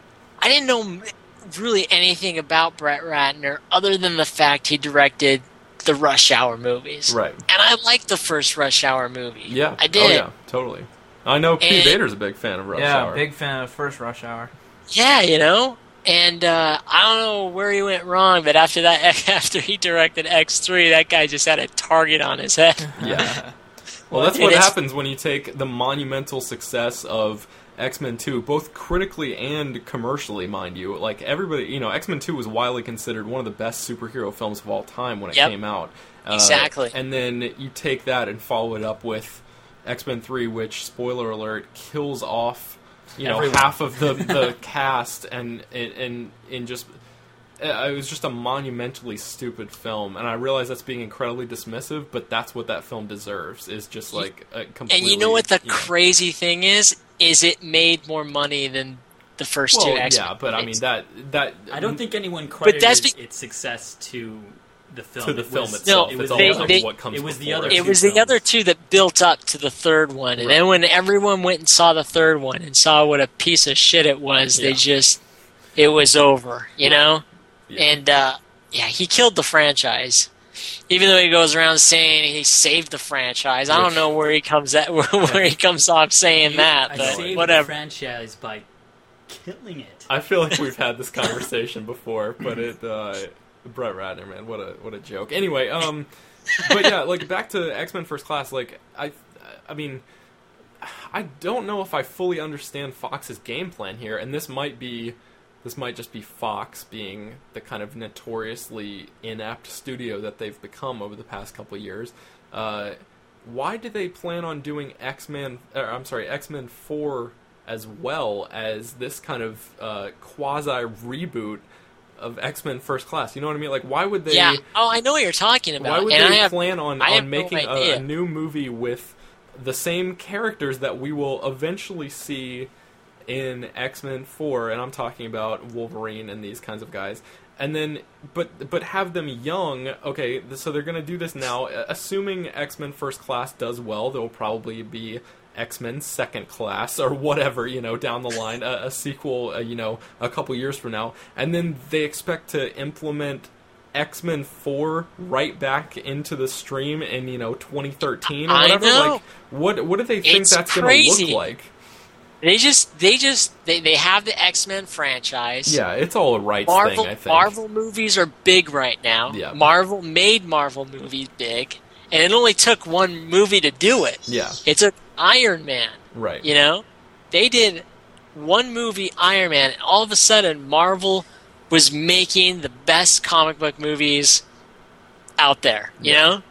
I didn't know really anything about Brett Ratner other than the fact he directed the Rush Hour movies. Right. And I liked the first Rush Hour movie. Yeah. I did. Oh yeah. Totally. I know Q And- Vader's a big fan of Rush yeah, Hour. big fan of first Rush Hour. Yeah, you know. And uh, I don't know where he went wrong, but after that, after he directed X three, that guy just had a target on his head. Yeah. Well, that's It what is- happens when you take the monumental success of X-Men two, both critically and commercially, mind you. Like, everybody, you know, X-Men two was widely considered one of the best superhero films of all time when it Yep. came out. Uh, Exactly. And then you take that and follow it up with X-Men three, which, spoiler alert, kills off, you know, Everyone. half of the, the cast, and, and, and, and just... Uh, It was just a monumentally stupid film, and I realize that's being incredibly dismissive, but that's what that film deserves, is just like a completely... And you know what the you know- crazy thing is? Is it made more money than the first Well, two X-Men yeah, but I mean, movies. that... that I don't think anyone credited that's be- its success to the film. To the It film was- itself. It was, It's all they- about they- what comes it was the before other It two was the films. other two that built up to the third one, and Right. then when everyone went and saw the third one and saw what a piece of shit it was, they Yeah. just... It was over, you know? Yeah. And, uh, yeah, he killed the franchise. Even though he goes around saying he saved the franchise, I don't Which- know where he comes at, where he comes off saying that, I but saved whatever. the franchise by killing it. I feel like we've had this conversation before, but it... Uh, Brett Ratner, man, what a what a joke. Anyway, um, but yeah, like, back to X-Men First Class, like, I, I mean... I don't know if I fully understand Fox's game plan here, and this might be... This might just be Fox being the kind of notoriously inept studio that they've become over the past couple of years. Uh, why do they plan on doing X-Men... Or, I'm sorry, X-Men four as well as this kind of uh, quasi-reboot of X-Men First Class? You know what I mean? Like, why would they... Yeah. Oh, I know what you're talking about. Why would and they I have, plan on, I have on no making a, idea. a new movie with the same characters that we will eventually see in X-Men four, and I'm talking about Wolverine and these kinds of guys, and then but but have them young? Okay, so they're going to do this now, assuming X-Men First Class does well. There will probably be X-Men Second Class or whatever, you know, down the line, a, a sequel, uh, you know, a couple years from now, and then they expect to implement X-Men four right back into the stream in, you know, twenty thirteen or I whatever. know. Like, what what do they think It's that's going to crazy. look like? They just, they just, they, they have the X-Men franchise. Yeah, it's all a rights Marvel, thing, I think. Marvel movies are big right now. Yeah. Marvel made Marvel movies big, and it only took one movie to do it. Yeah, It took Iron Man. right. You know, they did one movie, Iron Man, and all of a sudden, Marvel was making the best comic book movies out there. You Yeah. know,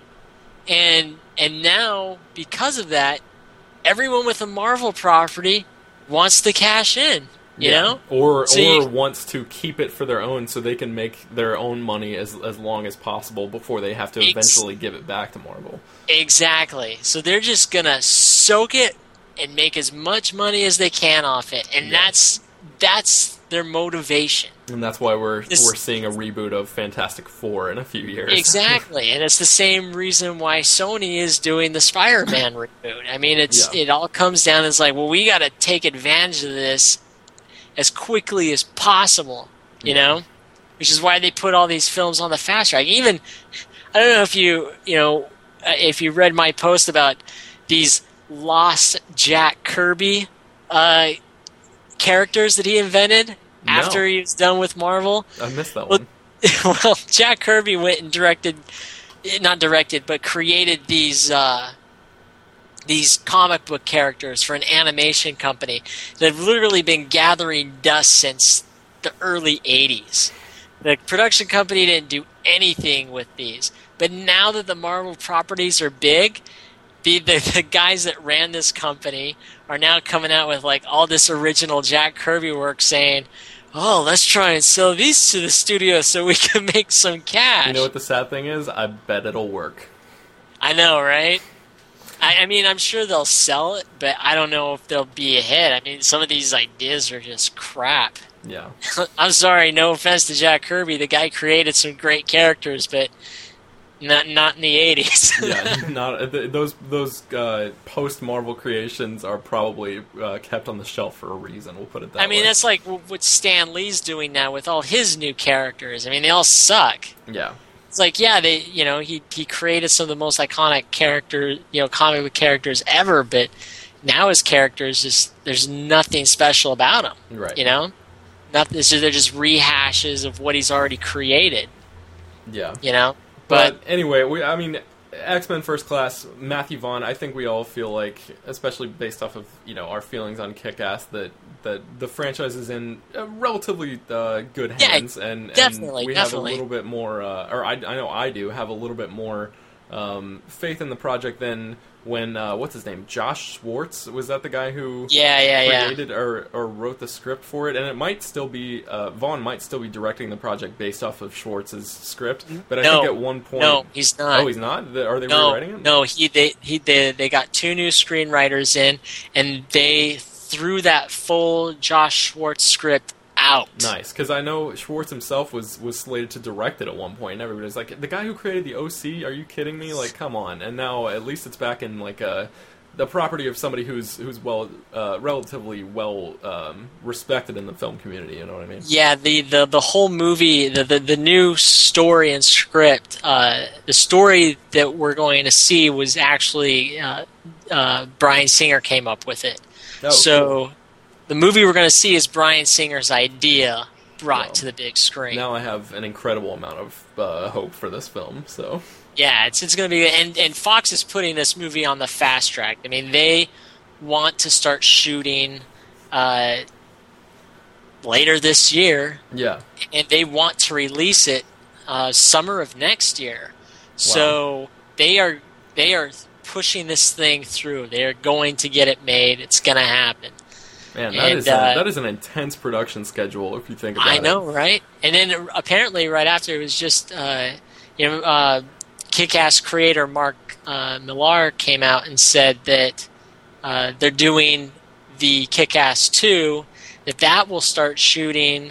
and and now because of that, everyone with a Marvel property wants to cash in. You Yeah. know, or So or you- wants to keep it for their own, so they can make their own money as as long as possible before they have to Ex- eventually give it back to Marvel. exactly. So they're just gonna soak it and make as much money as they can off it, and Yeah. that's that's their motivation. And that's why we're This- we're seeing a reboot of Fantastic Four in a few years. Exactly, and it's the same reason why Sony is doing the Spider-Man reboot. I mean, it's Yeah. it all comes down as like, well, we got to take advantage of this as quickly as possible, you know, which is why they put all these films on the fast track. Even I don't know if you you know uh, if you read my post about these lost Jack Kirby uh, characters that he invented No. after he was done with Marvel. I missed that Well, one. well, Jack Kirby went and directed, not directed, but created these uh, these comic book characters for an animation company that have literally been gathering dust since the early eighties. The production company didn't do anything with these, but now that the Marvel properties are big, the, the the guys that ran this company are now coming out with like all this original Jack Kirby work, saying, "Oh, let's try and sell these to the studio so we can make some cash." You know what the sad thing is? I bet it'll work. I know, right? I, I mean, I'm sure they'll sell it, but I don't know if they'll be a hit. I mean, some of these ideas are just crap. Yeah. I'm sorry, no offense to Jack Kirby. The guy created some great characters, but not not in the eighties. Yeah, not th- those those uh, post Marvel creations are probably uh, kept on the shelf for a reason. We'll put it that way. I mean, that's like what Stan Lee's doing now with all his new characters. I mean, they all suck. yeah, It's like, yeah, they, you know, he he created some of the most iconic characters, you know, comic book characters ever, but now his characters just there's nothing special about them. right. You know, nothing. So they're just rehashes of what he's already created. Yeah, You know, but, but anyway, we I mean, X-Men First Class, Matthew Vaughn. I think we all feel like, especially based off of you know our feelings on Kick-Ass, that that the franchise is in uh, relatively uh, good Yeah, hands, and, definitely, and we definitely. have a little bit more, uh, or I, I know I do have a little bit more um, faith in the project than when uh, what's his name, Josh Schwartz, was that the guy who yeah, yeah, yeah. created or, or wrote the script for it? And it might still be uh, Vaughn might still be directing the project based off of Schwartz's script, but I No. think at one point, No, he's not. oh, he's not. The- Are they No, rewriting it? no, he they he they, they got two new screenwriters in, and they threw that full Josh Schwartz script out. Nice, because I know Schwartz himself was, was slated to direct it at one point, and everybody's like, the guy who created the O C, are you kidding me? Like, come on. And now at least it's back in like a the property of somebody who's who's well uh, relatively well um, respected in the film community. You know what I mean? Yeah, the, the, the whole movie, the, the, the new story and script, uh, the story that we're going to see was actually uh, uh, Bryan Singer came up with it. Oh, so cool. the movie we're going to see is Bryan Singer's idea brought Well, to the big screen. Now I have an incredible amount of uh, hope for this film. So Yeah, it's it's going to be, and and Fox is putting this movie on the fast track. I mean, they want to start shooting uh, later this year, yeah, and they want to release it uh, summer of next year. So they are they are pushing this thing through. They are going to get it made. It's going to happen. man, that And, is a, uh, that is an intense production schedule if you think about it. I know, right? And then apparently, right after it was just uh, you know, uh, Kick-Ass creator Mark uh, Millar came out and said that uh, they're doing the Kick-Ass two, that that will start shooting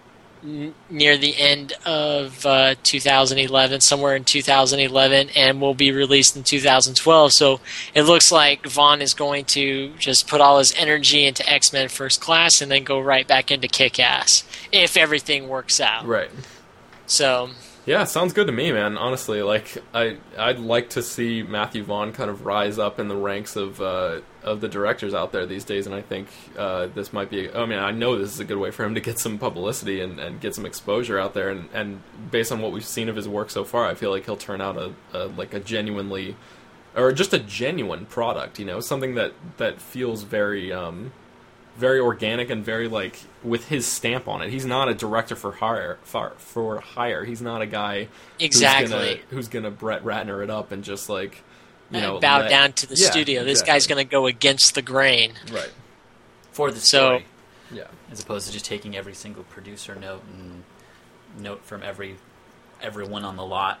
n- near the end of uh, two thousand eleven, somewhere in two thousand eleven, and will be released in two thousand twelve. So it looks like Vaughn is going to just put all his energy into X-Men First Class and then go right back into Kick-Ass, if everything works out. Right. So, Yeah, sounds good to me, man. Honestly, like I, I'd like to see Matthew Vaughn kind of rise up in the ranks of uh, of the directors out there these days, and I think uh, this might be. I mean, I know this is a good way for him to get some publicity and, and get some exposure out there, and, and based on what we've seen of his work so far, I feel like he'll turn out a, a like a genuinely, or just a genuine product. You know, something that that feels very. Um, very organic and very like with his stamp on it. He's not a director for hire for, for hire. He's not a guy exactly. who's gonna, who's gonna Brett Ratner it up and just like you know Uh, bow let- down to the Yeah, studio. This exactly. guy's going to go against the grain. right. For the So- story, Yeah. as opposed to just taking every single producer note and note from every everyone on the lot.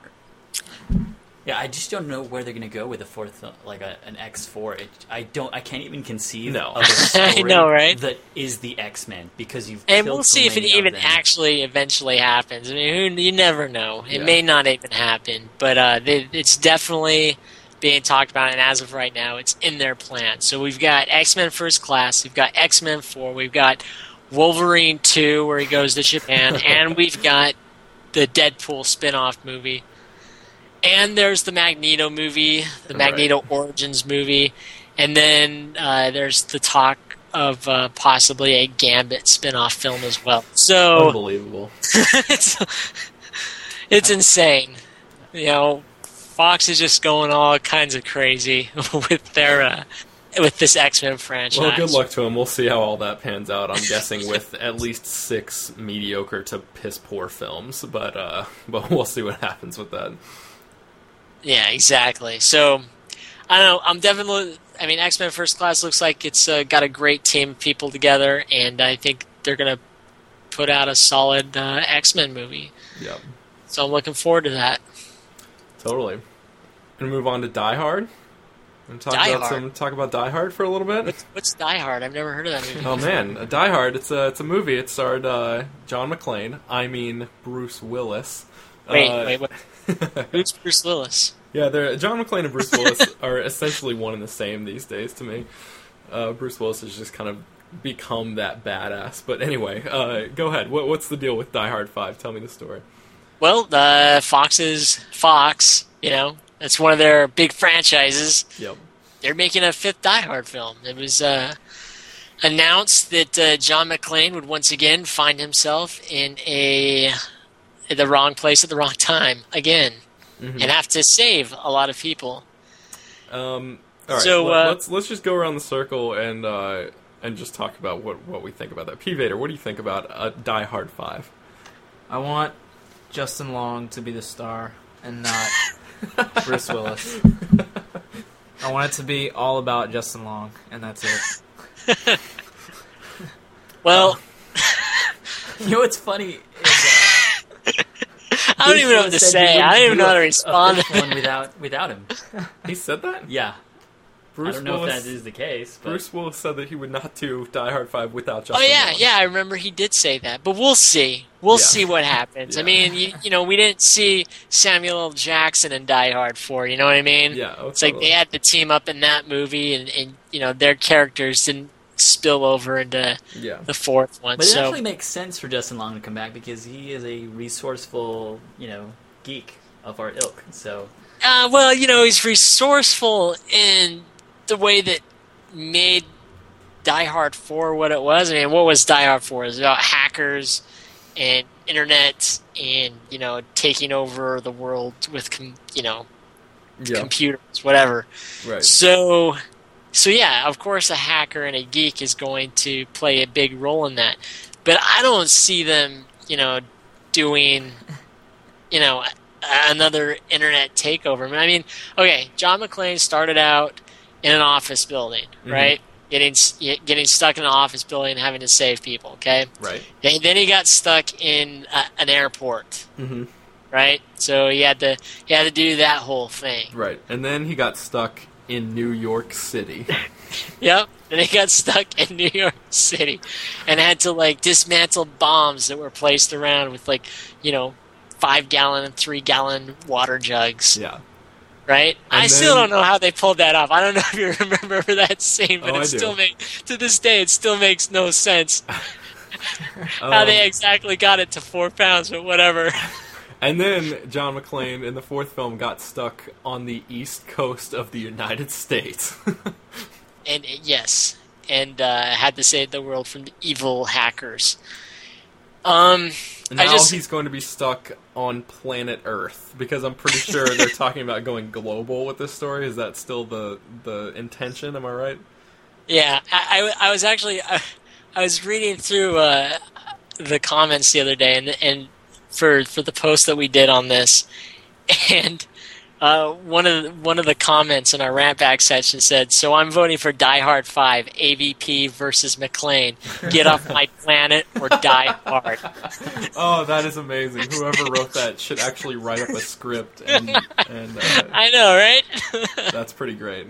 Yeah, I just don't know where they're going to go with a fourth, uh, like a, an X four. It, I don't. I can't even conceive No. of a story I know, right? that is the X-Men, because you've And killed we'll so see if it many of even them. actually eventually happens. I mean, who, you never know. It Yeah. may not even happen, but uh, they, it's definitely being talked about, and as of right now, it's in their plan. So we've got X-Men First Class, we've got X-Men four, we've got Wolverine two, where he goes to Japan, and we've got the Deadpool spin-off movie. and there's the Magneto movie, the Magneto Right. Origins movie, and then uh, there's the talk of uh, possibly a Gambit spin-off film as well. So Unbelievable. it's, it's insane. You know, Fox is just going all kinds of crazy with their uh, with this X-Men franchise. Well, good luck to him. We'll see how all that pans out. I'm guessing with at least six mediocre to piss poor films, but uh, but we'll see what happens with that. Yeah, exactly. So, I don't know. I'm definitely. I mean, X-Men First Class looks like it's uh, got a great team of people together, and I think they're going to put out a solid uh, X-Men movie. Yep, So I'm looking forward to that. totally. Gonna move on to Die Hard. And talk Die about Hard. some talk about Die Hard for a little bit. What's, what's Die Hard? I've never heard of that movie. Oh man, uh, Die Hard. It's a it's a movie. It starred uh, John McClane. I mean Bruce Willis. Wait, Uh, wait, what? Who's Bruce Willis? Yeah, they're, John McClane and Bruce Willis are essentially one and the same these days to me. Uh, Bruce Willis has just kind of become that badass. But anyway, uh, go ahead. What, what's the deal with Die Hard five? Tell me the story. Well, uh, Fox's Fox, you know, that's one of their big franchises. Yep. They're making a fifth Die Hard film. It was uh, announced that uh, John McClane would once again find himself in a in the wrong place at the wrong time again, Mhm. and have to save a lot of people. Um, all right. So, let, uh, let's let's just go around the circle and uh, and just talk about what, what we think about that. P. Vader, what do you think about uh, Die Hard five? I want Justin Long to be the star and not Bruce Willis. I want it to be all about Justin Long, and that's it. Well, You know what's funny is uh, I don't even know what to say. I don't even know how to respond. A fifth one without without him. He said that? Yeah, Bruce I don't know Willis. if that is the case. But Bruce Willis said that he would not do Die Hard five without Oh Justin yeah, Long. yeah, I remember he did say that, but we'll see. We'll Yeah. see what happens. I Yeah. mean, you, you know, we didn't see Samuel L. Jackson in Die Hard four. You know what I mean? Yeah, oh, It's like totally. they had the team up in that movie, and, and you know their characters didn't spill over into Yeah. the fourth one. but it so actually makes sense for Justin Long to come back because he is a resourceful, you know, geek of our ilk. So Uh, well, you know, he's resourceful in the way that made Die Hard four what it was. I mean, what was Die Hard four? It was about hackers and internet and, you know, taking over the world with, com- you know, Yeah. computers, whatever. Right. So, so yeah, of course a hacker and a geek is going to play a big role in that. But I don't see them, you know, doing, you know, another internet takeover. I mean, okay, John McClane started out in an office building, Mhm. right? Getting getting stuck in an office building and having to save people, okay? Right. Then, then he got stuck in a, an airport, Mm-hmm. right? So he had to he had to do that whole thing. Right. And then he got stuck in New York City. Yep. Then he got stuck in New York City and had to like dismantle bombs that were placed around with like, you know, five gallon and three gallon water jugs. Yeah. Right? And I still then- don't know how they pulled that off. I don't know if you remember that scene, but Oh, it I do. still make to this day it still makes no sense how Um, they exactly got it to four pounds, but whatever. And then John McClane in the fourth film got stuck on the east coast of the United States. And yes, and uh, had to save the world from the evil hackers. Um, And I now just he's going to be stuck on planet Earth because I'm pretty sure they're talking about going global with this story. Is that still the the intention? Am I right? yeah, I, I, I was actually I, I was reading through uh, the comments the other day, and and for for the post that we did on this, and uh, one of the, one of the comments in our rant back section said, "So I'm voting for Die Hard five, A V P versus McClane. Get off my planet or die hard." Oh, that is amazing! Whoever wrote that should actually write up a script, and and uh, I know, right? that's pretty great.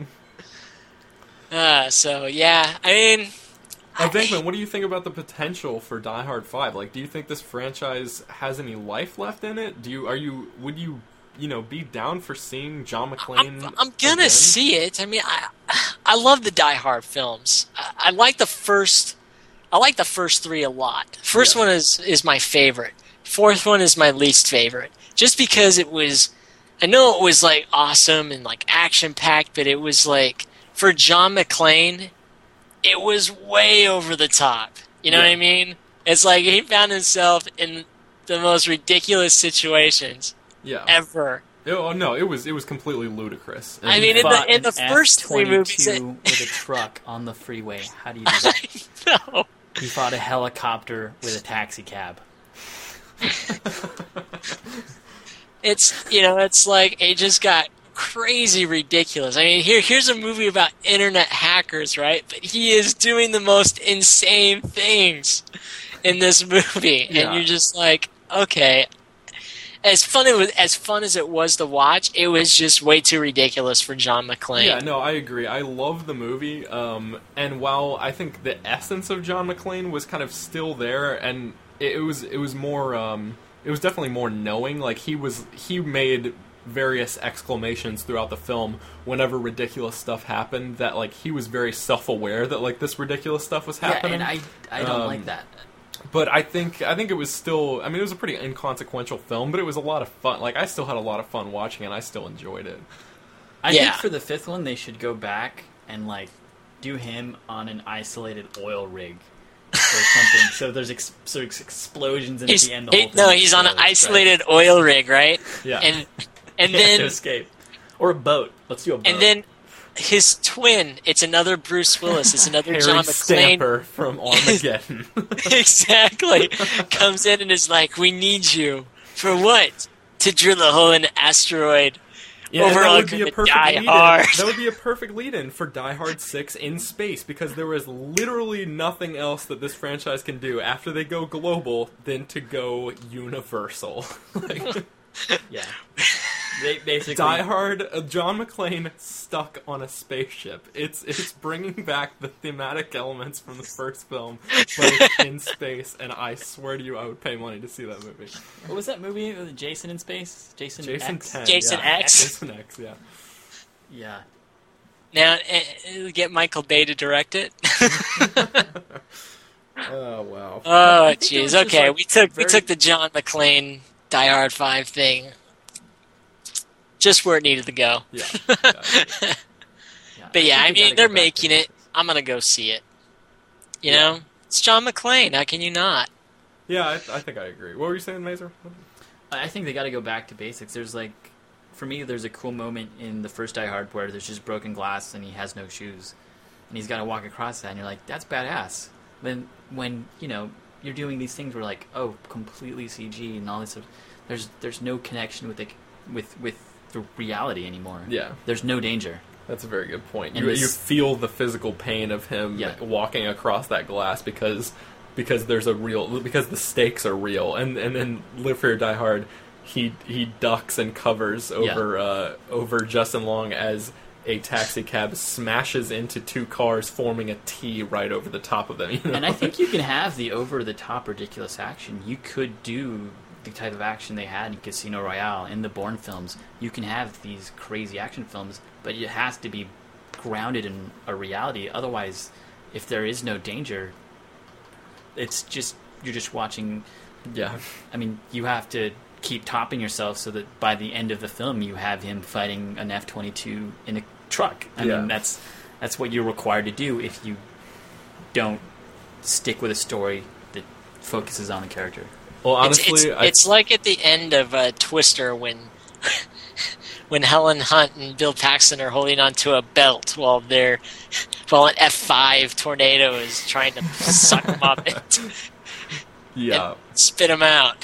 uh, so yeah, I mean, Uh, Venkman, what do you think about the potential for Die Hard five? Like, do you think this franchise has any life left in it? Do you are you would you you know be down for seeing John McClane? I'm, I'm gonna again? see it. I mean, I I love the Die Hard films. I, I like the first. I like the first three a lot. First Yeah. one is is my favorite. Fourth one is my least favorite, just because it was. I know it was like awesome and like action packed, but it was like for John McClane, it was way over the top. You know Yeah. what I mean? It's like he found himself in the most ridiculous situations Yeah. ever. Oh no, it was it was completely ludicrous. And I mean, in the Fought in the an first three movies, F it, twenty-two with a truck on the freeway. How do you do that? no. He fought a helicopter with a taxi cab. It's you know, it's like it just got crazy ridiculous. I mean, here here's a movie about internet hackers, right? But he is doing the most insane things in this movie, Yeah. and you're just like, okay. As fun it was, as fun as it was to watch, it was just way too ridiculous for John McClane. Yeah, no, I agree. I love the movie, um, and while I think the essence of John McClane was kind of still there, and it, it was it was more, um, it was definitely more knowing. Like he was, he made various exclamations throughout the film whenever ridiculous stuff happened. That like he was very self-aware that like this ridiculous stuff was happening. Yeah, and I I don't Um, like that. But I think I think it was still. I mean, it was a pretty inconsequential film, but it was a lot of fun. Like I still had a lot of fun watching, it, and I still enjoyed it. I Yeah. think for the fifth one, they should go back and like do him on an isolated oil rig or something. So there's ex- so it's explosions, and He's, at the end, the he- whole thing no, he's on an explodes, isolated oil rig, right? Yeah. And and right? Yeah, to then escape, or a boat. Let's do a boat. and then his twin. It's another Bruce Willis. It's another Harry John McClane. Stamper from Armageddon. Exactly. Comes in and is like, "We need you for what? To drill a hole in an asteroid." Yeah, and that Overall, would be a gonna perfect Die lead-in. Hard. That would be a perfect lead-in for Die Hard six in space, because there was literally nothing else that this franchise can do after they go global than to go universal. Like, yeah, they basically Die Hard, uh, John McClane stuck on a spaceship. It's it's bringing back the thematic elements from the first film, but it's in space, and I swear to you, I would pay money to see that movie. What was that movie? with Jason in space? Jason. Jason X? ten, Jason yeah. X? Jason X, yeah. Yeah. Now, eh, get Michael Bay to direct it. Oh wow. Oh, I think it was jeez. just, Okay, like, we took we very- took the John McClane Die Hard Five thing just where it needed to go. Yeah. yeah. yeah. But yeah, I think we mean, gotta they're go back to making it. basics. I'm gonna go see it. You Yeah. know, it's John McClane. How can you not? Yeah, I, I think I agree. What were you saying, Mazer? I think they got to go back to basics. There's like, for me, there's a cool moment in the first Die Hard where there's just broken glass and he has no shoes, and he's got to walk across that, and you're like, that's badass. Then when you know you're doing these things where like, oh, completely C G and all this, stuff, there's there's no connection with the with with the reality anymore. Yeah, There's no danger. that's a very good point. And You, this- you feel the physical pain of him Yeah. walking across that glass because because there's a real because the stakes are real, and and then Live Free or Die Hard, he he ducks and covers over uh, over Justin Long as a taxi cab smashes into two cars, forming a T right over the top of them. You know? And I think you can have the over-the-top ridiculous action. You could do the type of action they had in Casino Royale, in the Bourne films. You can have these crazy action films, but it has to be grounded in a reality. Otherwise, if there is no danger, it's just you're just watching. yeah, I mean, you have to keep topping yourself so that by the end of the film, you have him fighting an F twenty-two in a truck. I Yeah. mean, that's that's what you're required to do if you don't stick with a story that focuses on the character. well, It's, honestly, it's, I, it's like at the end of uh, Twister when when Helen Hunt and Bill Paxton are holding onto a belt while they're while an F five tornado is trying to suck them up and, yeah. and spit them out.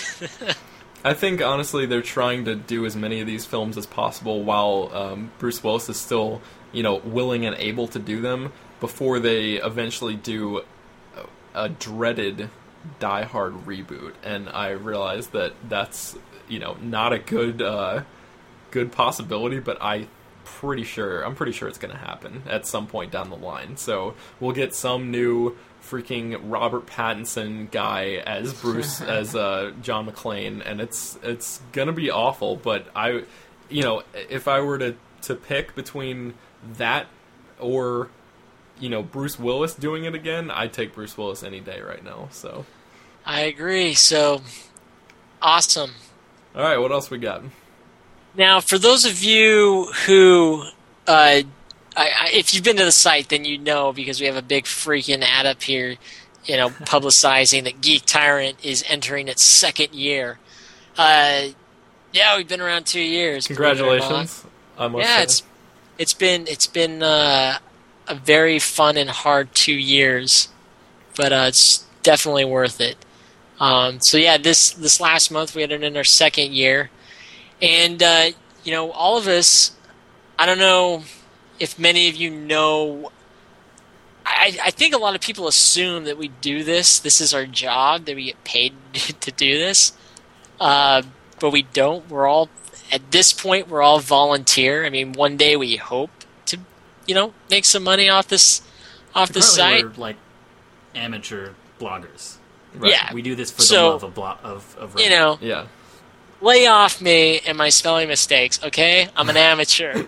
I think honestly they're trying to do as many of these films as possible while um, Bruce Willis is still, you know, willing and able to do them before they eventually do a, a dreaded Die Hard reboot. And I realize that that's, you know, not a good uh, good possibility, but I pretty sure I'm pretty sure it's going to happen at some point down the line. So we'll get some new freaking Robert Pattinson guy as Bruce as uh, John McClane, and it's it's gonna be awful. But I, you know, if I were to to pick between that or, you know, Bruce Willis doing it again, I'd take Bruce Willis any day right now. So, I agree. So awesome. all right, what else we got? Now, for those of you who, uh, I, I, if you've been to the site, then you know because we have a big freaking ad up here, you know, publicizing that Geek Tyrant is entering its second year. Uh, yeah, we've been around two years. Congratulations! I must yeah, say. it's it's been it's been uh, a very fun and hard two years, but uh, it's definitely worth it. Um, so yeah, this this last month we had it in our second year, and uh, you know, all of us. I don't know if many of you know. I, I think a lot of people assume that we do this. This is our job, that we get paid to do this. Uh, but we don't. We're all, at this point, we're all volunteer. I mean, one day we hope to, you know, make some money off this, off the site. We're like amateur bloggers. Right. Yeah. We do this for So, the love of, blo- of, of you writing. know, Yeah. lay off me and my spelling mistakes, okay? I'm an amateur.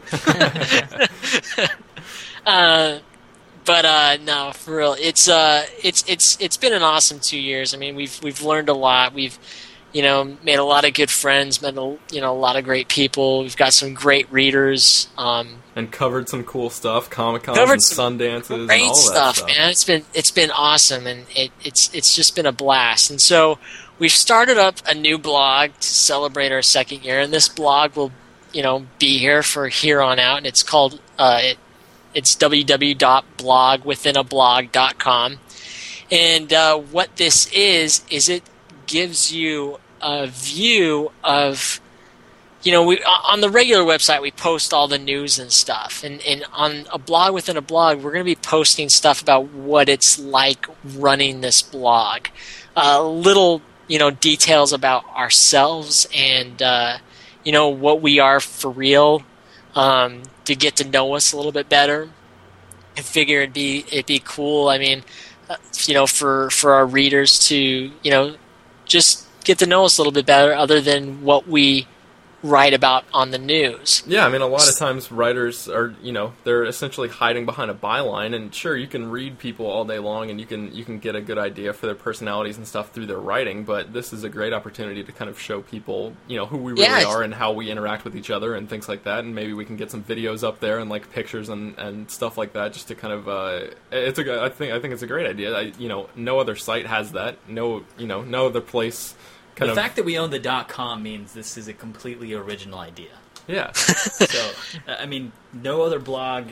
uh, but uh, no, for real, it's uh, it's it's it's been an awesome two years. I mean, we've we've learned a lot. We've you know made a lot of good friends, met a, you know a lot of great people. We've got some great readers. Um, And covered some cool stuff, Comic Cons Covered and some Sundances and great all that stuff, stuff. man. It's been it's been awesome, and it, it's it's just been a blast. And so we've started up a new blog to celebrate our second year, and this blog will you know be here for here on out. And it's called uh, it, it's w w w dot blog within a blog dot com. And uh, what this is is it gives you a view of You know, we on the regular website we post all the news and stuff, and, and on a blog within a blog, we're going to be posting stuff about what it's like running this blog, uh, little you know details about ourselves and uh, you know what we are for real, um, to get to know us a little bit better. I figure it'd be it'd be cool. I mean, uh, you know, for for our readers to you know just get to know us a little bit better, other than what we write about on the news. Yeah, I mean, a lot of times writers are, you know, they're essentially hiding behind a byline, and sure, you can read people all day long, and you can you can get a good idea for their personalities and stuff through their writing, but this is a great opportunity to kind of show people, you know, who we really Yeah. are and how we interact with each other and things like that, and maybe we can get some videos up there and, like, pictures and, and stuff like that, just to kind of, uh, it's a, I think, I think it's a great idea. I, you know, no other site has that. No, you know, no other place kind the of... fact that we own the .com means this is a completely original idea. Yeah. So, I mean, no other blog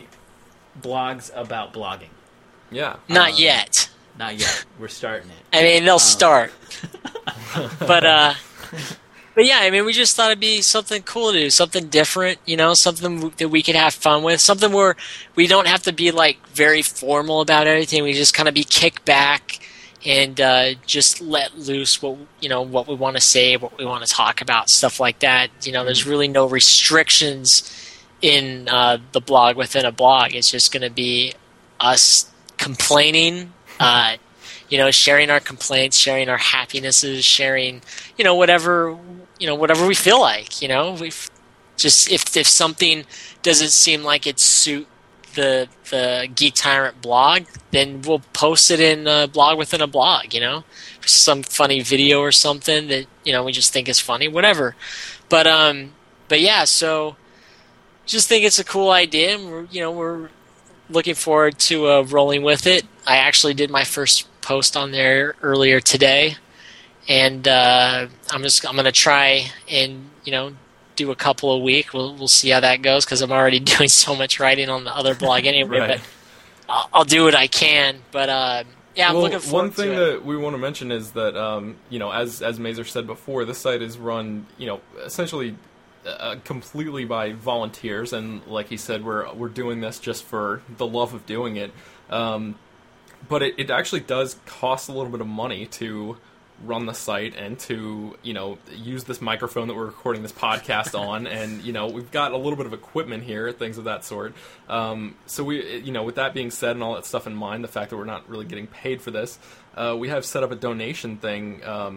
blogs about blogging. Yeah. Not Um, yet. Not yet. We're starting it. I mean, they'll Um, start. but uh, but yeah, I mean, we just thought it'd be something cool to do, something different, you know, something that we could have fun with, something where we don't have to be like very formal about everything. We just kind of be kicked back and uh, just let loose what you know what we want to say, what we want to talk about, stuff like that. You know, there's really no restrictions in uh, the blog within a blog. It's just going to be us complaining, uh, you know, sharing our complaints, sharing our happinesses, sharing, you know, whatever you know, whatever we feel like. You know, we just if if something doesn't seem like it suit the the Geek Tyrant blog, then we'll post it in a blog within a blog, you know, some funny video or something that you know we just think is funny, whatever. But um, but yeah, so just think it's a cool idea, and we're you know we're looking forward to uh, rolling with it. I actually did my first post on there earlier today, and uh, I'm just I'm gonna try and you know. do a couple a week. We'll we'll see how that goes because I'm already doing so much writing on the other blog anyway. Right. But I'll, I'll do what I can. But uh, yeah, I'm well, looking forward one thing to it. that we want to mention is that um, you know, as as Mazer said before, this site is run, you know, essentially uh, completely by volunteers, and like he said, we're we're doing this just for the love of doing it. Um, but it, it actually does cost a little bit of money to run the site and to, you know, use this microphone that we're recording this podcast on, and, you know, we've got a little bit of equipment here, things of that sort. Um, so we, you know, with that being said and all that stuff in mind, the fact that we're not really getting paid for this, uh, we have set up a donation thing um,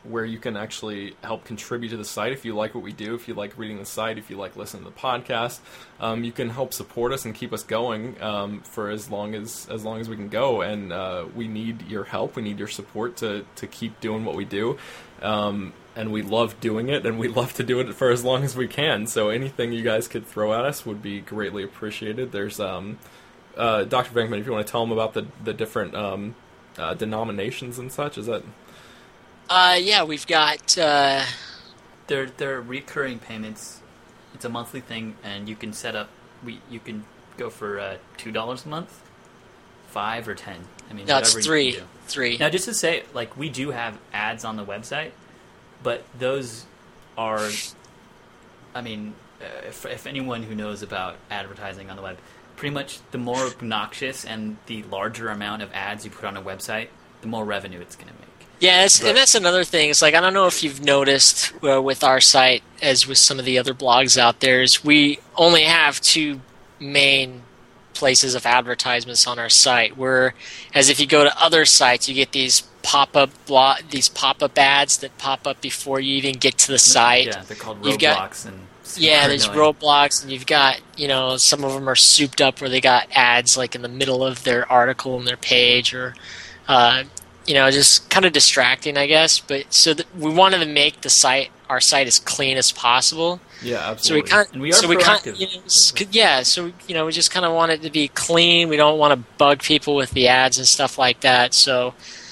where you can actually help contribute to the site. If you like what we do, if you like reading the site, if you like listening to the podcast, um, you can help support us and keep us going um, for as long as as long as we can go. And uh, we need your help. We need your support to to keep doing what we do. Um, and we love doing it, and we love to do it for as long as we can. So anything you guys could throw at us would be greatly appreciated. There's um, uh, Doctor Venkman, if you want to tell them about the the different um, uh, denominations and such, is that? Uh, yeah, we've got. Uh... They're they're recurring payments. It's a monthly thing, and you can set up. We you can go for uh, two dollars a month, five or ten. I mean, no, it's whatever three. You can do. Three. Now, just to say, like, we do have ads on the website, but those are. I mean, uh, if if anyone who knows about advertising on the web, pretty much the more obnoxious and the larger amount of ads you put on a website, the more revenue it's going to make. Yeah, it's, But- and that's another thing. It's like, I don't know if you've noticed uh, with our site, as with some of the other blogs out there, is we only have two main places of advertisements on our site. Where, as if you go to other sites, you get these pop-up blog, these pop-up ads that pop up before you even get to the site. Yeah, they're called You've got- roadblocks and. Yeah, super there's annoying. roadblocks, and you've got, you know, some of them are souped up where they got ads like in the middle of their article and their page, or, uh, you know, just kind of distracting, I guess. But so th- we wanted to make the site, our site, as clean as possible. Yeah, So we absolutely. kind, And we are so we kind, proactive. you know, s- yeah. So you know, we just kind of want it to be clean. We don't want to bug people with the ads and stuff like that. So.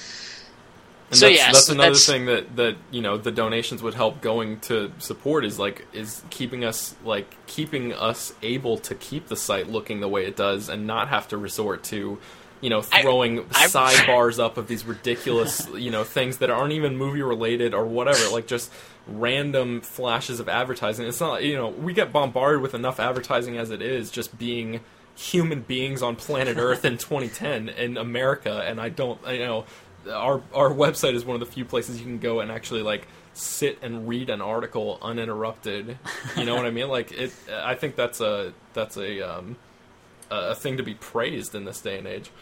And So that's, yeah, that's so another that's- thing that, that you know the donations would help going to support is like is keeping us like keeping us able to keep the site looking the way it does and not have to resort to you know I- throwing I- sidebars up of these ridiculous you know things that aren't even movie related or whatever, like just random flashes of advertising. It's not, you know, we get bombarded with enough advertising as it is, just being human beings on planet Earth in twenty ten in America, and I don't, you know, our our website is one of the few places you can go and actually like sit and read an article uninterrupted. You know what I mean? Like it. I think that's a that's a um, a thing to be praised in this day and age.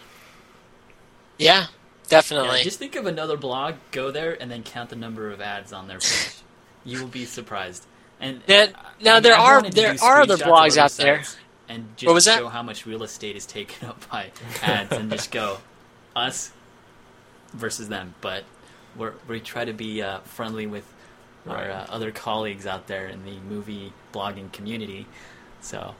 Yeah, definitely. Yeah, just think of another blog, go there, and then count the number of ads on their page. You will be surprised. And Now- now I- there I've are- wanted to there do are other screenshots of blogs other out there. sites and just What was that? show how much real estate is taken up by ads, and just go us versus them. But we're, we try to be uh, friendly with our Right. uh, other colleagues out there in the movie blogging community. So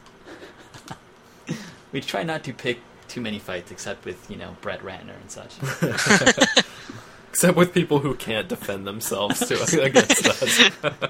we try not to pick too many fights, except with, you know, Brett Ratner and such. Except with people who can't defend themselves to, against us.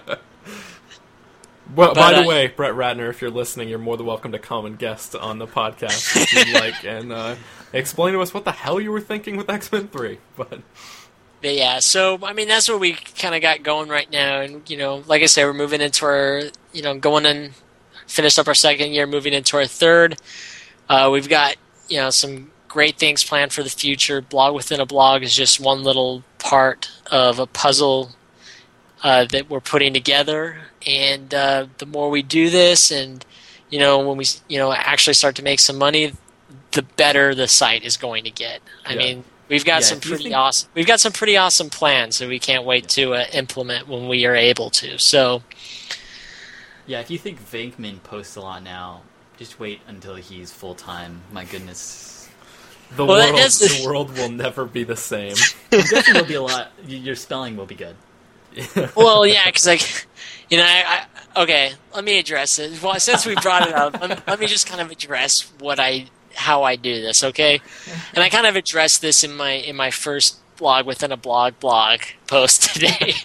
Well, But, by the uh, way, Brett Ratner, if you're listening, you're more than welcome to come and guest on the podcast if you'd like, and uh, explain to us what the hell you were thinking with X-Men three. But But yeah, so I mean that's what we kind of got going right now, and you know, like I said, we're moving into our, you know, going and finished up our second year, moving into our third. Uh, we've got, you know, some great things planned for the future. Blog within a blog is just one little part of a puzzle uh, that we're putting together, and uh, the more we do this, and you know, when we, you know, actually start to make some money, the better the site is going to get. I Yeah. mean. We've got Yeah, some if you pretty think- awesome. We've got some pretty awesome plans that we can't wait to uh, implement when we are able to. So, Yeah, if you think Venkman posts a lot now, just wait until he's full time. My goodness, the Well, that world, is- the world will never be the same. I'm guessing there'll be a lot. y- Your spelling will be good. well, yeah, because like, you know, I, I, okay, let me address it. Well, since we brought it up, let me, let me just kind of address what I, how I do this, okay? And I kind of addressed this in my in my first blog within a blog blog post today.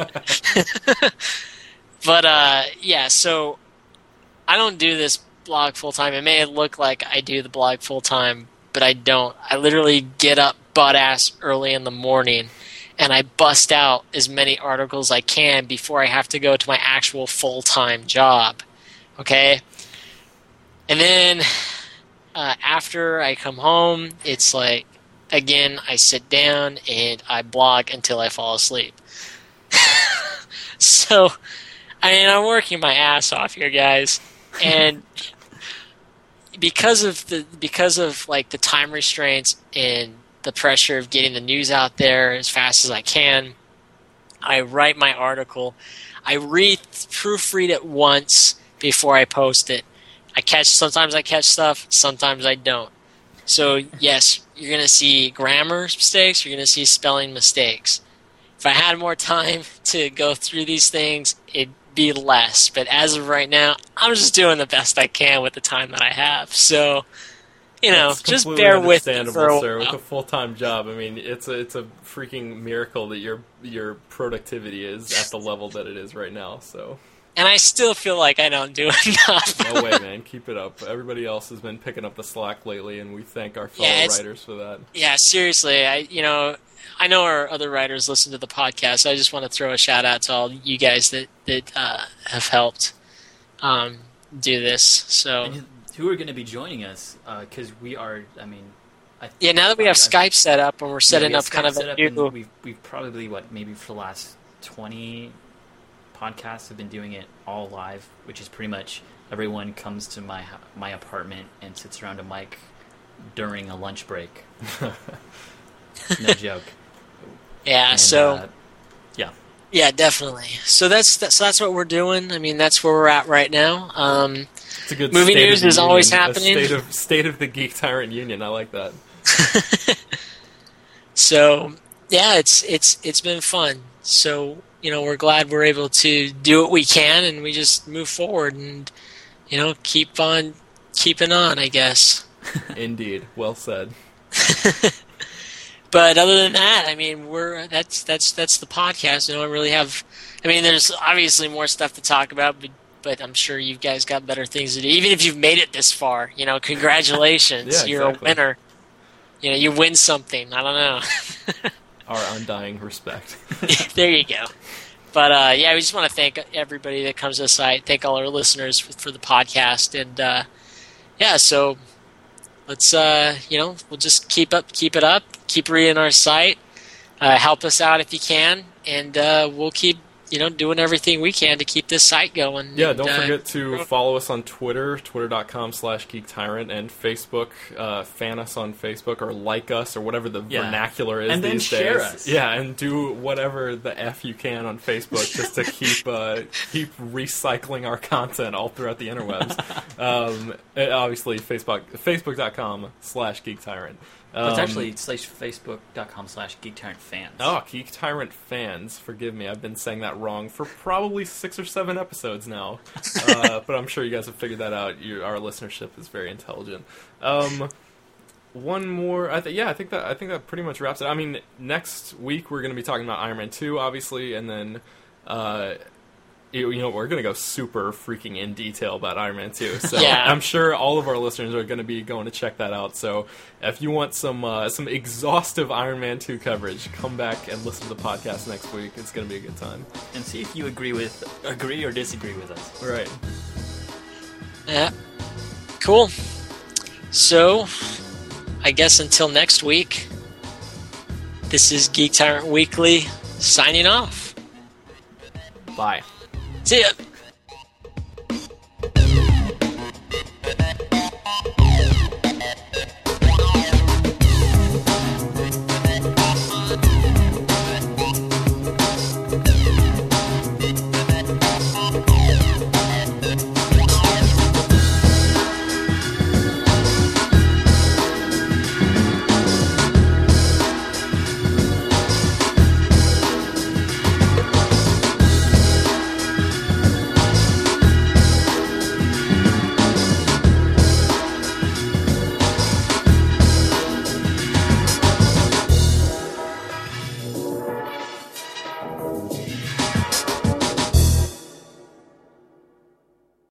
But uh, yeah, so I don't do this blog full time. It may look like I do the blog full time, but I don't. I literally get up butt ass early in the morning and I bust out as many articles I can before I have to go to my actual full time job. Okay? And then uh, after I come home, it's like, again, I sit down and I blog until I fall asleep. So, I mean, I'm working my ass off here, guys, and because of the because of like the time restraints and the pressure of getting the news out there as fast as I can, I write my article. I read, proofread it once before I post it. I catch, sometimes I catch stuff, sometimes I don't. So, yes, you're going to see grammar mistakes, you're going to see spelling mistakes. If I had more time to go through these things, it'd be less. But as of right now, I'm just doing the best I can with the time that I have. So, you know, That's just completely bear with me understandable, for a sir. while. With a full-time job, I mean, it's a it's a freaking miracle that your your productivity is at the level that it is right now. So, And I still feel like I don't do enough. no way, man. Keep it up. Everybody else has been picking up the slack lately, and we thank our fellow Yeah, it's- writers for that. Yeah, seriously, I you know, I know our other writers listen to the podcast. So I just want to throw a shout out to all you guys that that uh, have helped um, do this. So And who are going to be joining us? Because we are, I mean... I, yeah, now that we have I- Skype set up and we're setting yeah, we up have kind Skype of set a up new, and we've, we've probably, what, maybe for the last twenty podcasts have been doing it all live, which is pretty much everyone comes to my ho- my apartment and sits around a mic during a lunch break. No joke. yeah. And, so uh, yeah. yeah, definitely. So that's, that's so that's what we're doing. I mean, that's where we're at right now. Um, It's a good Movie state of news the is always union, a happening. State of state of the Geek Tyrant Union. I like that. So yeah, it's it's it's been fun. So you know, we're glad we're able to do what we can, and we just move forward and you know keep on keeping on, I guess. Indeed, well said. But other than that, I mean, we're that's that's that's the podcast. You know, I really have. I mean, there's obviously more stuff to talk about, but but I'm sure you guys got better things to do. Even if you've made it this far, you know, congratulations, Yeah, you're exactly. a winner. You know, you win something. I don't know. Our undying respect. There you go. But uh, yeah, we just want to thank everybody that comes to the site. Thank all our listeners for, for the podcast, and uh, yeah, so let's uh, you know we'll just keep up, keep it up, keep reading our site. Uh, help us out if you can, and uh, we'll keep you know doing everything we can to keep this site going. Yeah, and, don't uh, forget to follow us on Twitter, twitter.com slash Geek Tyrant, and Facebook. Uh, fan us on Facebook, or like us, or whatever the Yeah. vernacular is And then these share days. us. Yeah, and do whatever the F you can on Facebook just to keep uh, keep recycling our content all throughout the interwebs. um, and obviously, Facebook, facebook.com slash Geek Tyrant. Um, It's actually slash facebook.com slash Geek Tyrant fans. Oh, Geek Tyrant fans, forgive me, I've been saying that wrong for probably six or seven episodes now. Uh, but I'm sure you guys have figured that out. Your, our listenership is very intelligent. Um, one more, I th- yeah, I think that I think that pretty much wraps it. I mean, next week we're going to be talking about Iron Man two, obviously, and then uh, you, you know we're going to go super freaking in detail about Iron Man two. So Yeah. I'm sure all of our listeners are going to be going to check that out. So if you want some uh, some exhaustive Iron Man two coverage, come back and listen to the podcast next week. It's going to be a good time. And see if you agree with agree or disagree with us. Right. Yeah, cool. So, I guess until next week, this is Geek Tyrant Weekly signing off. Bye. See ya.